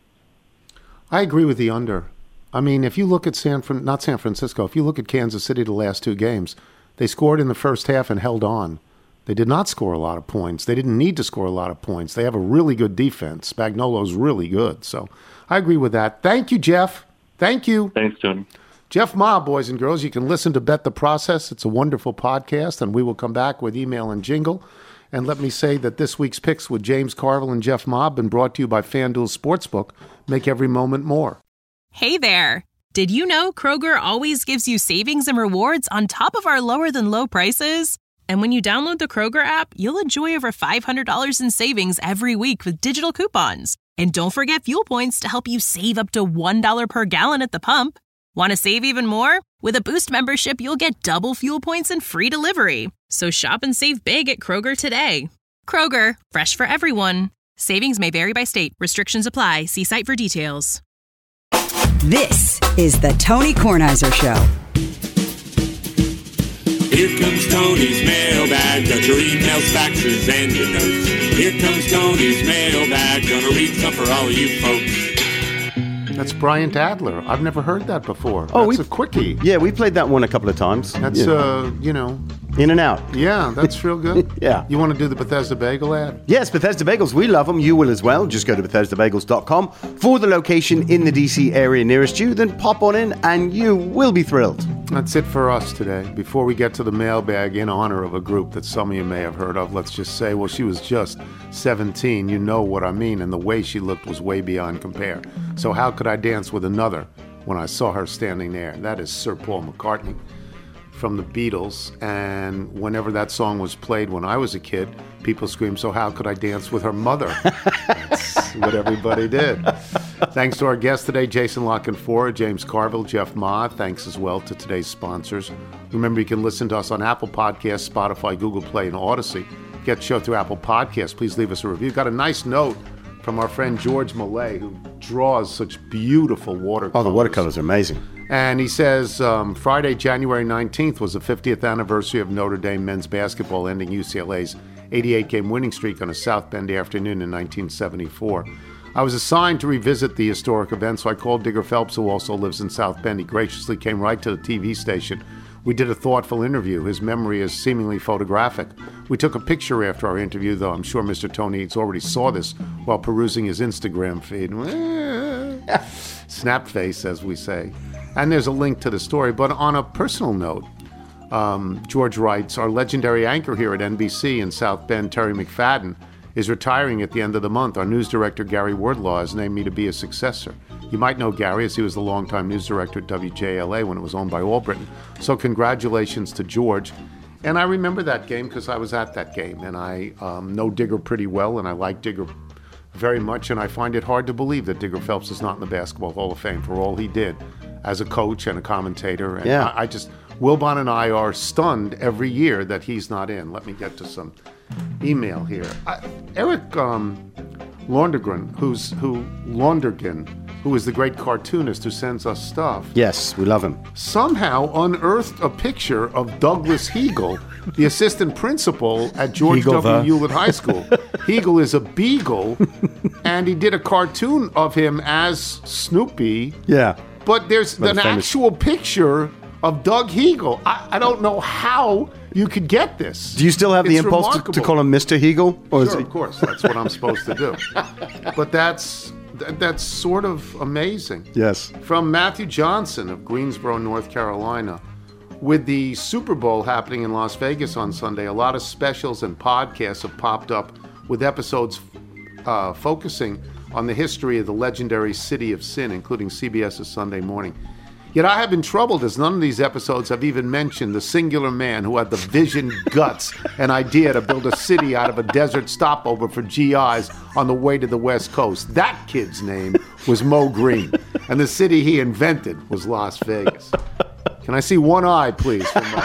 I agree with the under. I mean, if you look at San Fran, not San Francisco, if you look at Kansas City the last two games, they scored in the first half and held on. They did not score a lot of points. They didn't need to score a lot of points. They have a really good defense. Spagnuolo's really good. So I agree with that. Thank you, Jeff. Thank you. Thanks, Tony. Jeff Ma, boys and girls. You can listen to Bet the Process. It's a wonderful podcast, and we will come back with email and jingle. And let me say that this week's picks with James Carville and Jeff Ma have been brought to you by FanDuel Sportsbook. Make every moment more. Hey there. Did you know Kroger always gives you savings and rewards on top of our lower-than-low prices? And when you download the Kroger app, you'll enjoy over five hundred dollars in savings every week with digital coupons. And don't forget fuel points to help you save up to one dollar per gallon at the pump. Want to save even more? With a Boost membership, you'll get double fuel points and free delivery. So shop and save big at Kroger today. Kroger, fresh for everyone. Savings may vary by state. Restrictions apply. See site for details. This is the Tony Kornheiser Show. Here comes Tony's mailbag. Got your emails, faxes, and your notes. Here comes Tony's mailbag. Gonna read some for all you folks. That's Bryant Adler. I've never heard that before. Oh, That's we, a quickie. Yeah, we played that one a couple of times. That's, yeah. uh, you know, In and out. Yeah, that's real good. Yeah. You want to do the Bethesda Bagel ad? Yes, Bethesda Bagels. We love them. You will as well. Just go to Bethesda Bagels dot com for the location in the D C area nearest you. Then pop on in and you will be thrilled. That's it for us today. Before we get to the mailbag, in honor of a group that some of you may have heard of, let's just say, well, she was just seventeen. You know what I mean. And the way she looked was way beyond compare. So how could I dance with another when I saw her standing there? That is Sir Paul McCartney from the Beatles, and whenever that song was played when I was a kid, people screamed, so how could I dance with her mother? That's what everybody did. Thanks to our guests today, Jason Lockenfora, James Carville, Jeff Ma. Thanks as well to today's sponsors. Remember, you can listen to us on Apple Podcasts, Spotify, Google Play, and Odyssey. Get the show through Apple Podcasts. Please leave us a review. Got a nice note from our friend George Millay, who draws such beautiful watercolors. Oh, the watercolors are amazing. And he says, um, Friday, January nineteenth was the fiftieth anniversary of Notre Dame men's basketball, ending U C L A's eighty-eight game winning streak on a South Bend afternoon in nineteen seventy-four. I was assigned to revisit the historic event, so I called Digger Phelps, who also lives in South Bend. He graciously came right to the T V station. We did a thoughtful interview. His memory is seemingly photographic. We took a picture after our interview, though I'm sure Mister Tony Eats already saw this while perusing his Instagram feed. Snap face, as we say. And there's a link to the story. But on a personal note, um, George writes, our legendary anchor here at N B C in South Bend, Terry McFadden, is retiring at the end of the month. Our news director, Gary Wardlaw, has named me to be his successor. You might know Gary, as he was the longtime news director at W J L A when it was owned by Allbritton. So congratulations to George. And I remember that game because I was at that game. And I um, know Digger pretty well, and I like Digger very much. And I find it hard to believe that Digger Phelps is not in the Basketball Hall of Fame for all he did as a coach and a commentator. And Yeah. I, I just, Wilbon and I are stunned every year that he's not in. Let me get to some email here. I, Eric um, Laundergren, who's who Laundergan, who is the great cartoonist who sends us stuff, Yes, we love him. somehow unearthed a picture of Douglas Heagle, the assistant principal at George Heagle, W. the- Hewlett High School. Heagle is a beagle, and he did a cartoon of him as Snoopy. Yeah. But there's Not a an famous- actual picture of Doug Heagle. I, I don't know how you could get this. Do you still have the It's impulse to, to remarkable. call him Mister Heagle? Or is Sure, he- of course. That's what I'm supposed to do. But that's th- that's sort of amazing. Yes. From Matthew Johnson of Greensboro, North Carolina. With the Super Bowl happening in Las Vegas on Sunday, a lot of specials and podcasts have popped up with episodes uh, focusing on the history of the legendary City of Sin, including CBS's Sunday Morning. Yet I have been troubled as none of these episodes have even mentioned the singular man who had the vision, guts, and idea to build a city out of a desert stopover for G Is on the way to the West Coast. That kid's name was Mo Green, and the city he invented was Las Vegas. Can I see one eye, please? From Mo?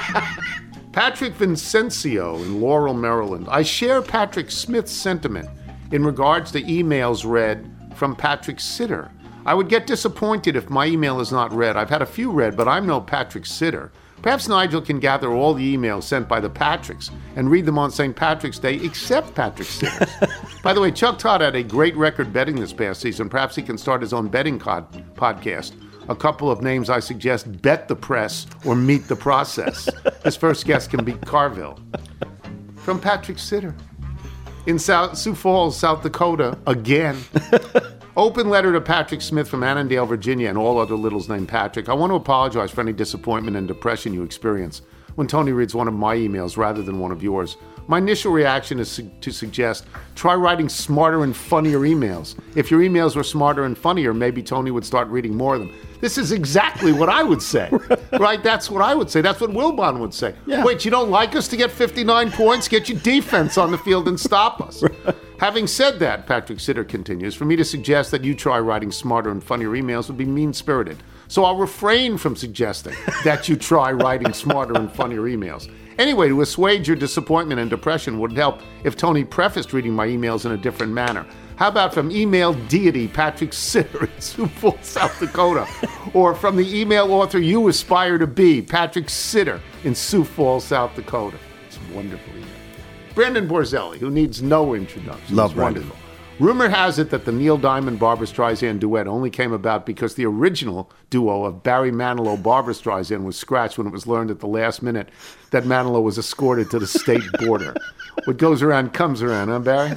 Patrick Vincencio in Laurel, Maryland. I share Patrick Smith's sentiment in regards to emails read from Patrick Sitter. I would get disappointed if my email is not read. I've had a few read, but I'm no Patrick Sitter. Perhaps Nigel can gather all the emails sent by the Patricks and read them on Saint Patrick's Day, except Patrick Sitter's. By the way, Chuck Todd had a great record betting this past season. Perhaps he can start his own betting cod- podcast. A couple of names I suggest: Bet the Press or Meet the Process. His first guest can be Carville. From Patrick Sitter. In South, Sioux Falls, South Dakota, again. Open letter to Patrick Smith from Annandale, Virginia, and all other littles named Patrick. I want to apologize for any disappointment and depression you experience when Tony reads one of my emails rather than one of yours. My initial reaction is su- to suggest try writing smarter and funnier emails. If your emails were smarter and funnier, maybe Tony would start reading more of them. This is exactly what I would say, right? That's what I would say. That's what Wilbon would say. Yeah. Wait, you don't like us to get fifty-nine points? Get your defense on the field and stop us. Having said that, Patrick Sitter continues, for me to suggest that you try writing smarter and funnier emails would be mean-spirited. So I'll refrain from suggesting that you try writing smarter and funnier emails. Anyway, to assuage your disappointment and depression would help if Tony prefaced reading my emails in a different manner. How about from email deity Patrick Sitter in Sioux Falls, South Dakota? Or from the email author you aspire to be, Patrick Sitter in Sioux Falls, South Dakota. It's wonderful email. Brandon Borzelli, who needs no introduction. Love It's Brandon. wonderful. Rumor has it that the Neil Diamond Barbra Streisand duet only came about because the original duo of Barry Manilow Barbra Streisand was scratched when it was learned at the last minute that Manilow was escorted to the state border. What goes around comes around, huh, Barry?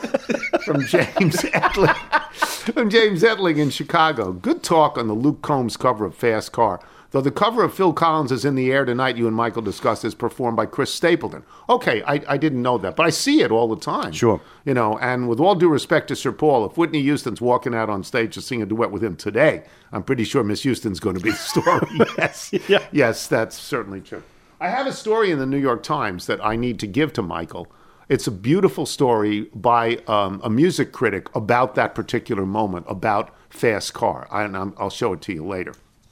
From James Etling. From James Etling in Chicago. Good talk on the Luke Combs cover of Fast Car. Though the cover of Phil Collins' Is in the Air Tonight, you and Michael discussed, is performed by Chris Stapleton. Okay, I, I didn't know that, but I see it all the time. Sure. You know, and with all due respect to Sir Paul, if Whitney Houston's walking out on stage to sing a duet with him today, I'm pretty sure Miss Houston's going to be the story. Yes. Yeah. Yes, that's certainly true. I have a story in the New York Times that I need to give to Michael. It's a beautiful story by um, a music critic about that particular moment, about Fast Car. I, and I'm, I'll show it to you later.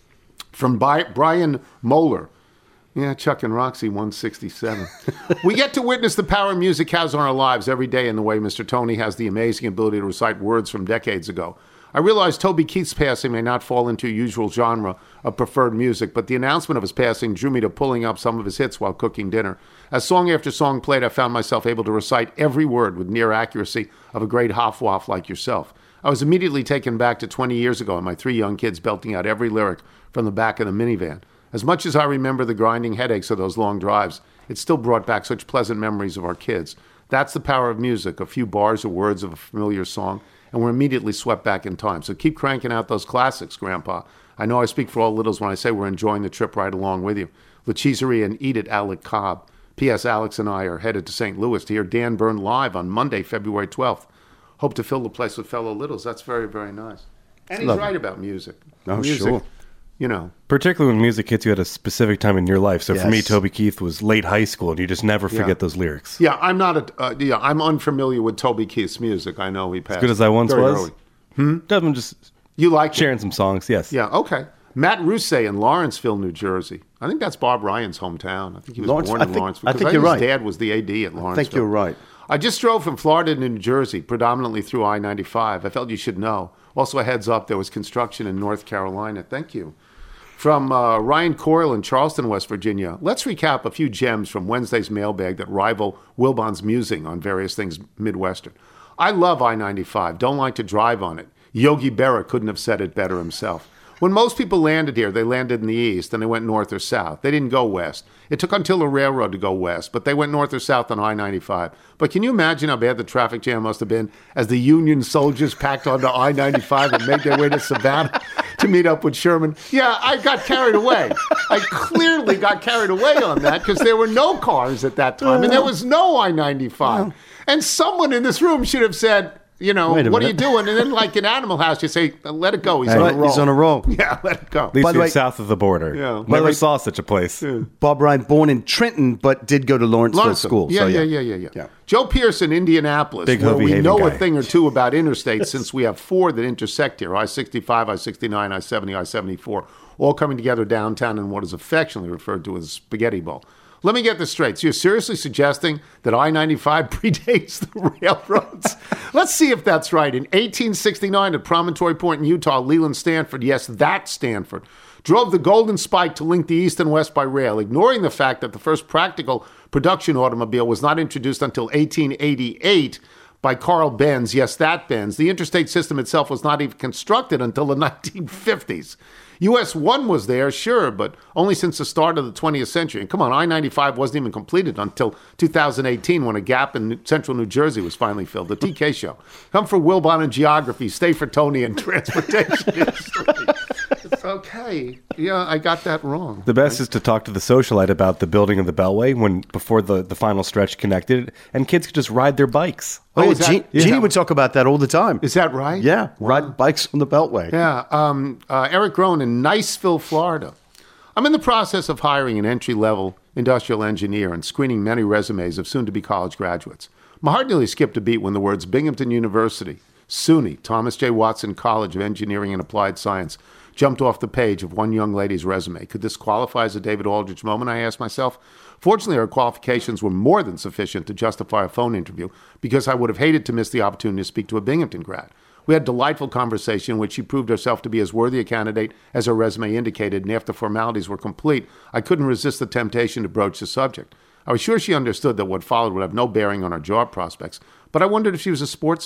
From Bi- Brian Moeller. Yeah, Chuck and Roxy, one sixty-seven. We get to witness the power music has on our lives every day in the way Mister Tony has the amazing ability to recite words from decades ago. I realize Toby Keith's passing may not fall into usual genre of preferred music, but the announcement of his passing drew me to pulling up some of his hits while cooking dinner. As song after song played, I found myself able to recite every word with near accuracy of a great Hoff-Waff like yourself. I was immediately taken back to twenty years ago and my three young kids belting out every lyric from the back of the minivan. As much as I remember the grinding headaches of those long drives, it still brought back such pleasant memories of our kids. That's the power of music, a few bars or words of a familiar song, and we're immediately swept back in time. So keep cranking out those classics, Grandpa. I know I speak for all littles when I say we're enjoying the trip right along with you. La Cheeserie and Eat It, Alec Cobb. P S. Alex and I are headed to Saint Louis to hear Dan Byrne live on Monday, February twelfth. Hope to fill the place with fellow littles. That's very, very nice. And he's Love right it. about music. Oh, music, sure. You know. Particularly when music hits you at a specific time in your life. So for me, Yes. Toby Keith was late high school, and you just never forget Yeah. those lyrics. Yeah, I'm not a. Uh, yeah, I'm unfamiliar with Toby Keith's music. I know he passed. As good as I once very was. early. Hmm? I'm just you like sharing some songs. Yes. Yeah. Okay. Matt Roussey in Lawrenceville, New Jersey. I think that's Bob Ryan's hometown. I think he was Lawrence- born I in think- Lawrenceville. I because think you're his right. dad was the A D at Lawrenceville. I think you're right. I just drove from Florida to New Jersey, predominantly through I ninety-five. I felt you should know. Also, a heads up, there was construction in North Carolina. Thank you. From uh, Ryan Coyle in Charleston, West Virginia. Let's recap a few gems from Wednesday's mailbag that rival Wilbon's musing on various things Midwestern. I love I ninety-five. Don't like to drive on it. Yogi Berra couldn't have said it better himself. When most people landed here, they landed in the east and they went north or south. They didn't go west. It took until the railroad to go west, but they went north or south on I ninety-five. But can you imagine how bad the traffic jam must have been as the Union soldiers packed onto I ninety-five and made their way to Savannah to meet up with Sherman? Yeah, I got carried away. I clearly got carried away on that because there were no cars at that time and there was no I ninety-five. And someone in this room should have said, you know, Wait a what are you minute. doing? And then, like in Animal House, you say, let it go. He's Hey, on a roll. he's on a roll. Yeah, let it go. At least By the you're way- south of the border. Yeah. By the Never way- saw such a place. Bob Ryan, born in Trenton, but did go to Lawrenceville Lawrenceville. School. Yeah, so, yeah, yeah, yeah, yeah, Joe Pierce in Indianapolis, Big where Hovey we Haven know a guy. thing or two about interstates since we have four that intersect here, I sixty-five, I sixty-nine, I seventy, I seventy-four, all coming together downtown in what is affectionately referred to as a spaghetti bowl. Let me get this straight. So you're seriously suggesting that I ninety-five predates the railroads? Let's see if that's right. In eighteen sixty-nine at Promontory Point in Utah, Leland Stanford, yes, that Stanford, drove the Golden Spike to link the East and West by rail, ignoring the fact that the first practical production automobile was not introduced until eighteen eighty-eight by Carl Benz. Yes, that Benz. The interstate system itself was not even constructed until the nineteen fifties. U S one was there, sure, but only since the start of the twentieth century. And come on, I ninety-five wasn't even completed until two thousand eighteen when a gap in New- central New Jersey was finally filled. The T K Show. Come for Wilbon and geography, stay for Tony and transportation history. It's okay. Yeah, I got that wrong. The best is to talk to the socialite about the building of the Beltway when before the, the final stretch connected, and kids could just ride their bikes. Oh, yeah, is that- Gene, is Jeannie that- would talk about that all the time. Is that right? Yeah, ride bikes on the Beltway. Yeah. Um, uh, Eric Groen in Niceville, Florida. I'm in the process of hiring an entry-level industrial engineer and screening many resumes of soon-to-be college graduates. My heart nearly skipped a beat when the words Binghamton University, SUNY, Thomas J. Watson College of Engineering and Applied Science, jumped off the page of one young lady's resume. Could this qualify as a David Aldrich moment, I asked myself. Fortunately, her qualifications were more than sufficient to justify a phone interview because I would have hated to miss the opportunity to speak to a Binghamton grad. We had a delightful conversation in which she proved herself to be as worthy a candidate as her resume indicated, and after formalities were complete, I couldn't resist the temptation to broach the subject. I was sure she understood that what followed would have no bearing on her job prospects, but I wondered if she was a sports fan.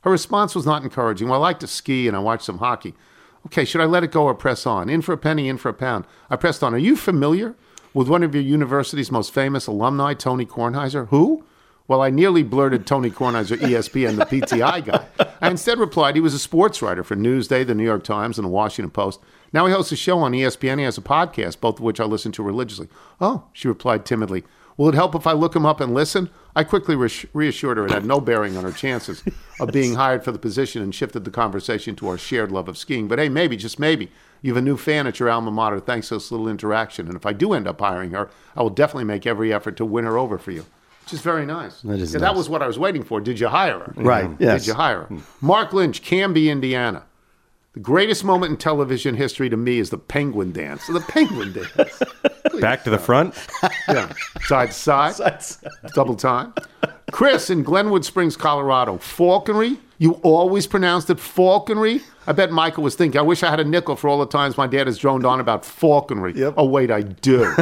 Her response was not encouraging. Well, I like to ski and I watch some hockey. Okay, should I let it go or press on? In for a penny, in for a pound. I pressed on. Are you familiar with one of your university's most famous alumni, Tony Kornheiser? Who? Well, I nearly blurted Tony Kornheiser, E S P N, the P T I guy. I instead replied he was a sports writer for Newsday, the New York Times, and the Washington Post. Now he hosts a show on E S P N. He has a podcast, both of which I listen to religiously. Oh, she replied timidly. Will it help if I look him up and listen? I quickly reassured her it had no bearing on her chances of being hired for the position and shifted the conversation to our shared love of skiing. But hey, maybe, just maybe, you have a new fan at your alma mater thanks to this little interaction. And if I do end up hiring her, I will definitely make every effort to win her over for you. Which is very nice. That is yeah, nice. That was what I was waiting for. Did you hire her? Right, yes. Did you hire her? Mark Lynch, Canby, Indiana. The greatest moment in television history to me is the penguin dance. The penguin dance. Back to the front? Yeah. Side to side. Side to side. Double time. Chris in Glenwood Springs, Colorado. Falconry? You always pronounced it falconry? I bet Michael was thinking, I wish I had a nickel for all the times my dad has droned on about falconry. Yep. Oh, wait, I do.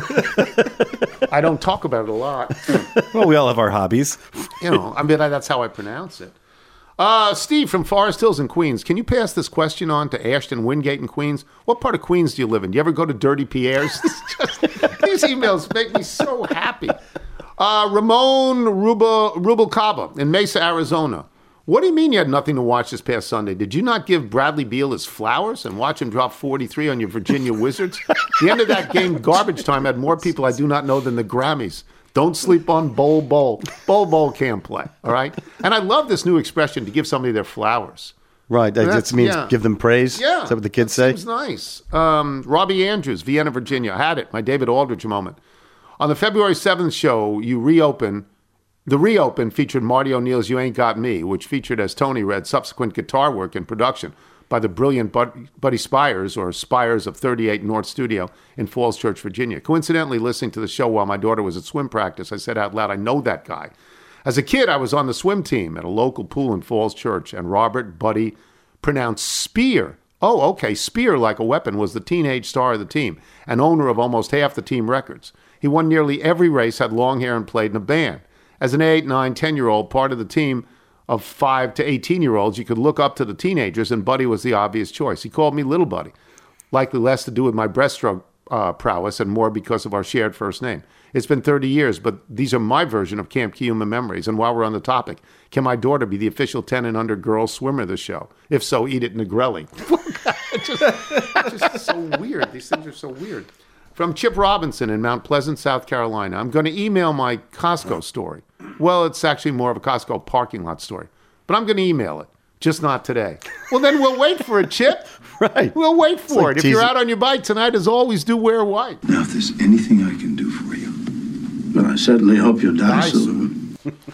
I don't talk about it a lot. Well, we all have our hobbies. You know, I mean, that's how I pronounce it. Uh, Steve from Forest Hills in Queens. Can you pass this question on to Ashton Wingate in Queens? What part of Queens do you live in? Do you ever go to Dirty Pierre's? Just, these emails make me so happy. Uh, Ramon Ruba, Rubalcaba in Mesa, Arizona. What do you mean you had nothing to watch this past Sunday? Did you not give Bradley Beal his flowers and watch him drop forty-three on your Virginia Wizards? The end of that game, garbage time, had more people I do not know than the Grammys. Don't sleep on Bol Bol. Bol Bol can't play, all right? And I love this new expression, to give somebody their flowers. Right, that That's- just means yeah. give them praise? Yeah. Is that what the kids say? Seems nice. Um, Robbie Andrews, Vienna, Virginia. Had it. My David Aldridge moment. On the February seventh show, you reopen. The reopen featured Marty O'Neill's You Ain't Got Me, which featured, as Tony read, subsequent guitar work and production by the brilliant Bud- Buddy Spires, or Spires of thirty-eight North Studio in Falls Church, Virginia. Coincidentally, listening to the show while my daughter was at swim practice, I said out loud, I know that guy. As a kid, I was on the swim team at a local pool in Falls Church, and Robert Buddy pronounced Spear. Oh, okay, Spear, like a weapon, was the teenage star of the team and owner of almost half the team records. He won nearly every race, had long hair, and played in a band. As an eight, nine, ten-year-old, part of the team of five to eighteen-year-olds, you could look up to the teenagers, and Buddy was the obvious choice. He called me Little Buddy, likely less to do with my breaststroke uh, prowess and more because of our shared first name. It's been thirty years, but these are my version of Camp Kiyuma memories. And while we're on the topic, can my daughter be the official ten and under girl swimmer of the show? If so, eat it Negrelli. It's just, it's just so weird. These things are so weird. From Chip Robinson in Mount Pleasant, South Carolina. I'm going to email my Costco story. Well, it's actually more of a Costco parking lot story. But I'm going to email it. Just not today. Well, then we'll wait for it, Chip. Right. We'll wait for like it. If you're teasing. out on your bike tonight, as always, do wear white. Now, if there's anything I can do for you, well, I certainly hope you'll die, Die soon.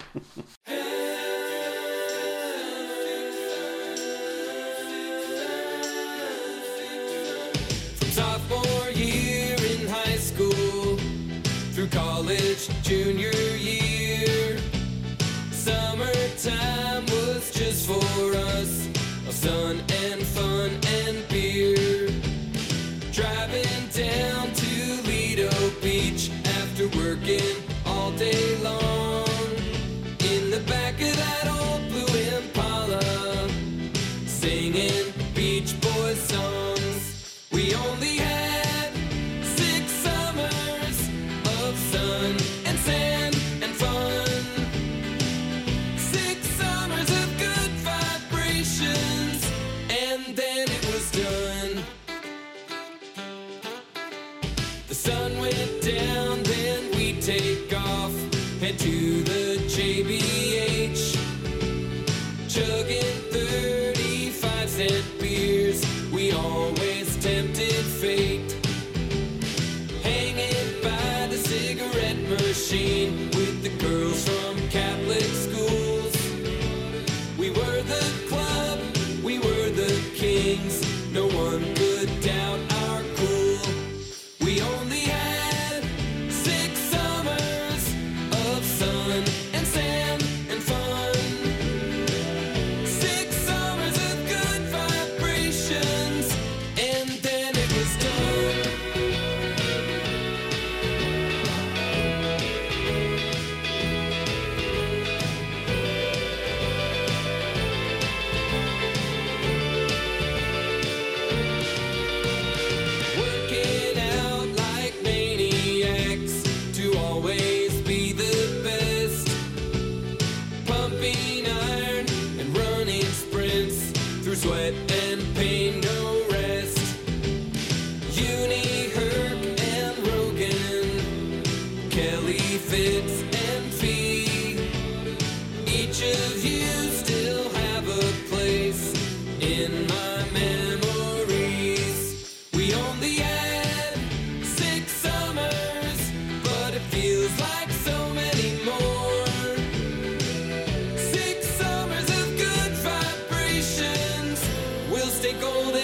From sophomore year in high school through college junior year, summertime was just for us, of sun and fun and beer. Driving down to Lido Beach after working all day long, in the back of that old blue Impala, singing Beach Boys songs. We only had six summers of sun and sand and fun, six summers of good vibrations, and pumping iron and running sprints through sweat and pain, no rest. Uni, Herc, and Rogan, Kelly, Fitz, and Fee. Each of you still have a place in my memories. We only had six summers, but it feels like so many more. Six summers of good vibrations will stay golden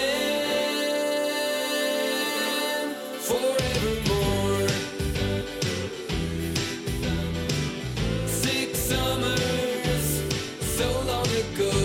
forevermore. Six summers so long ago.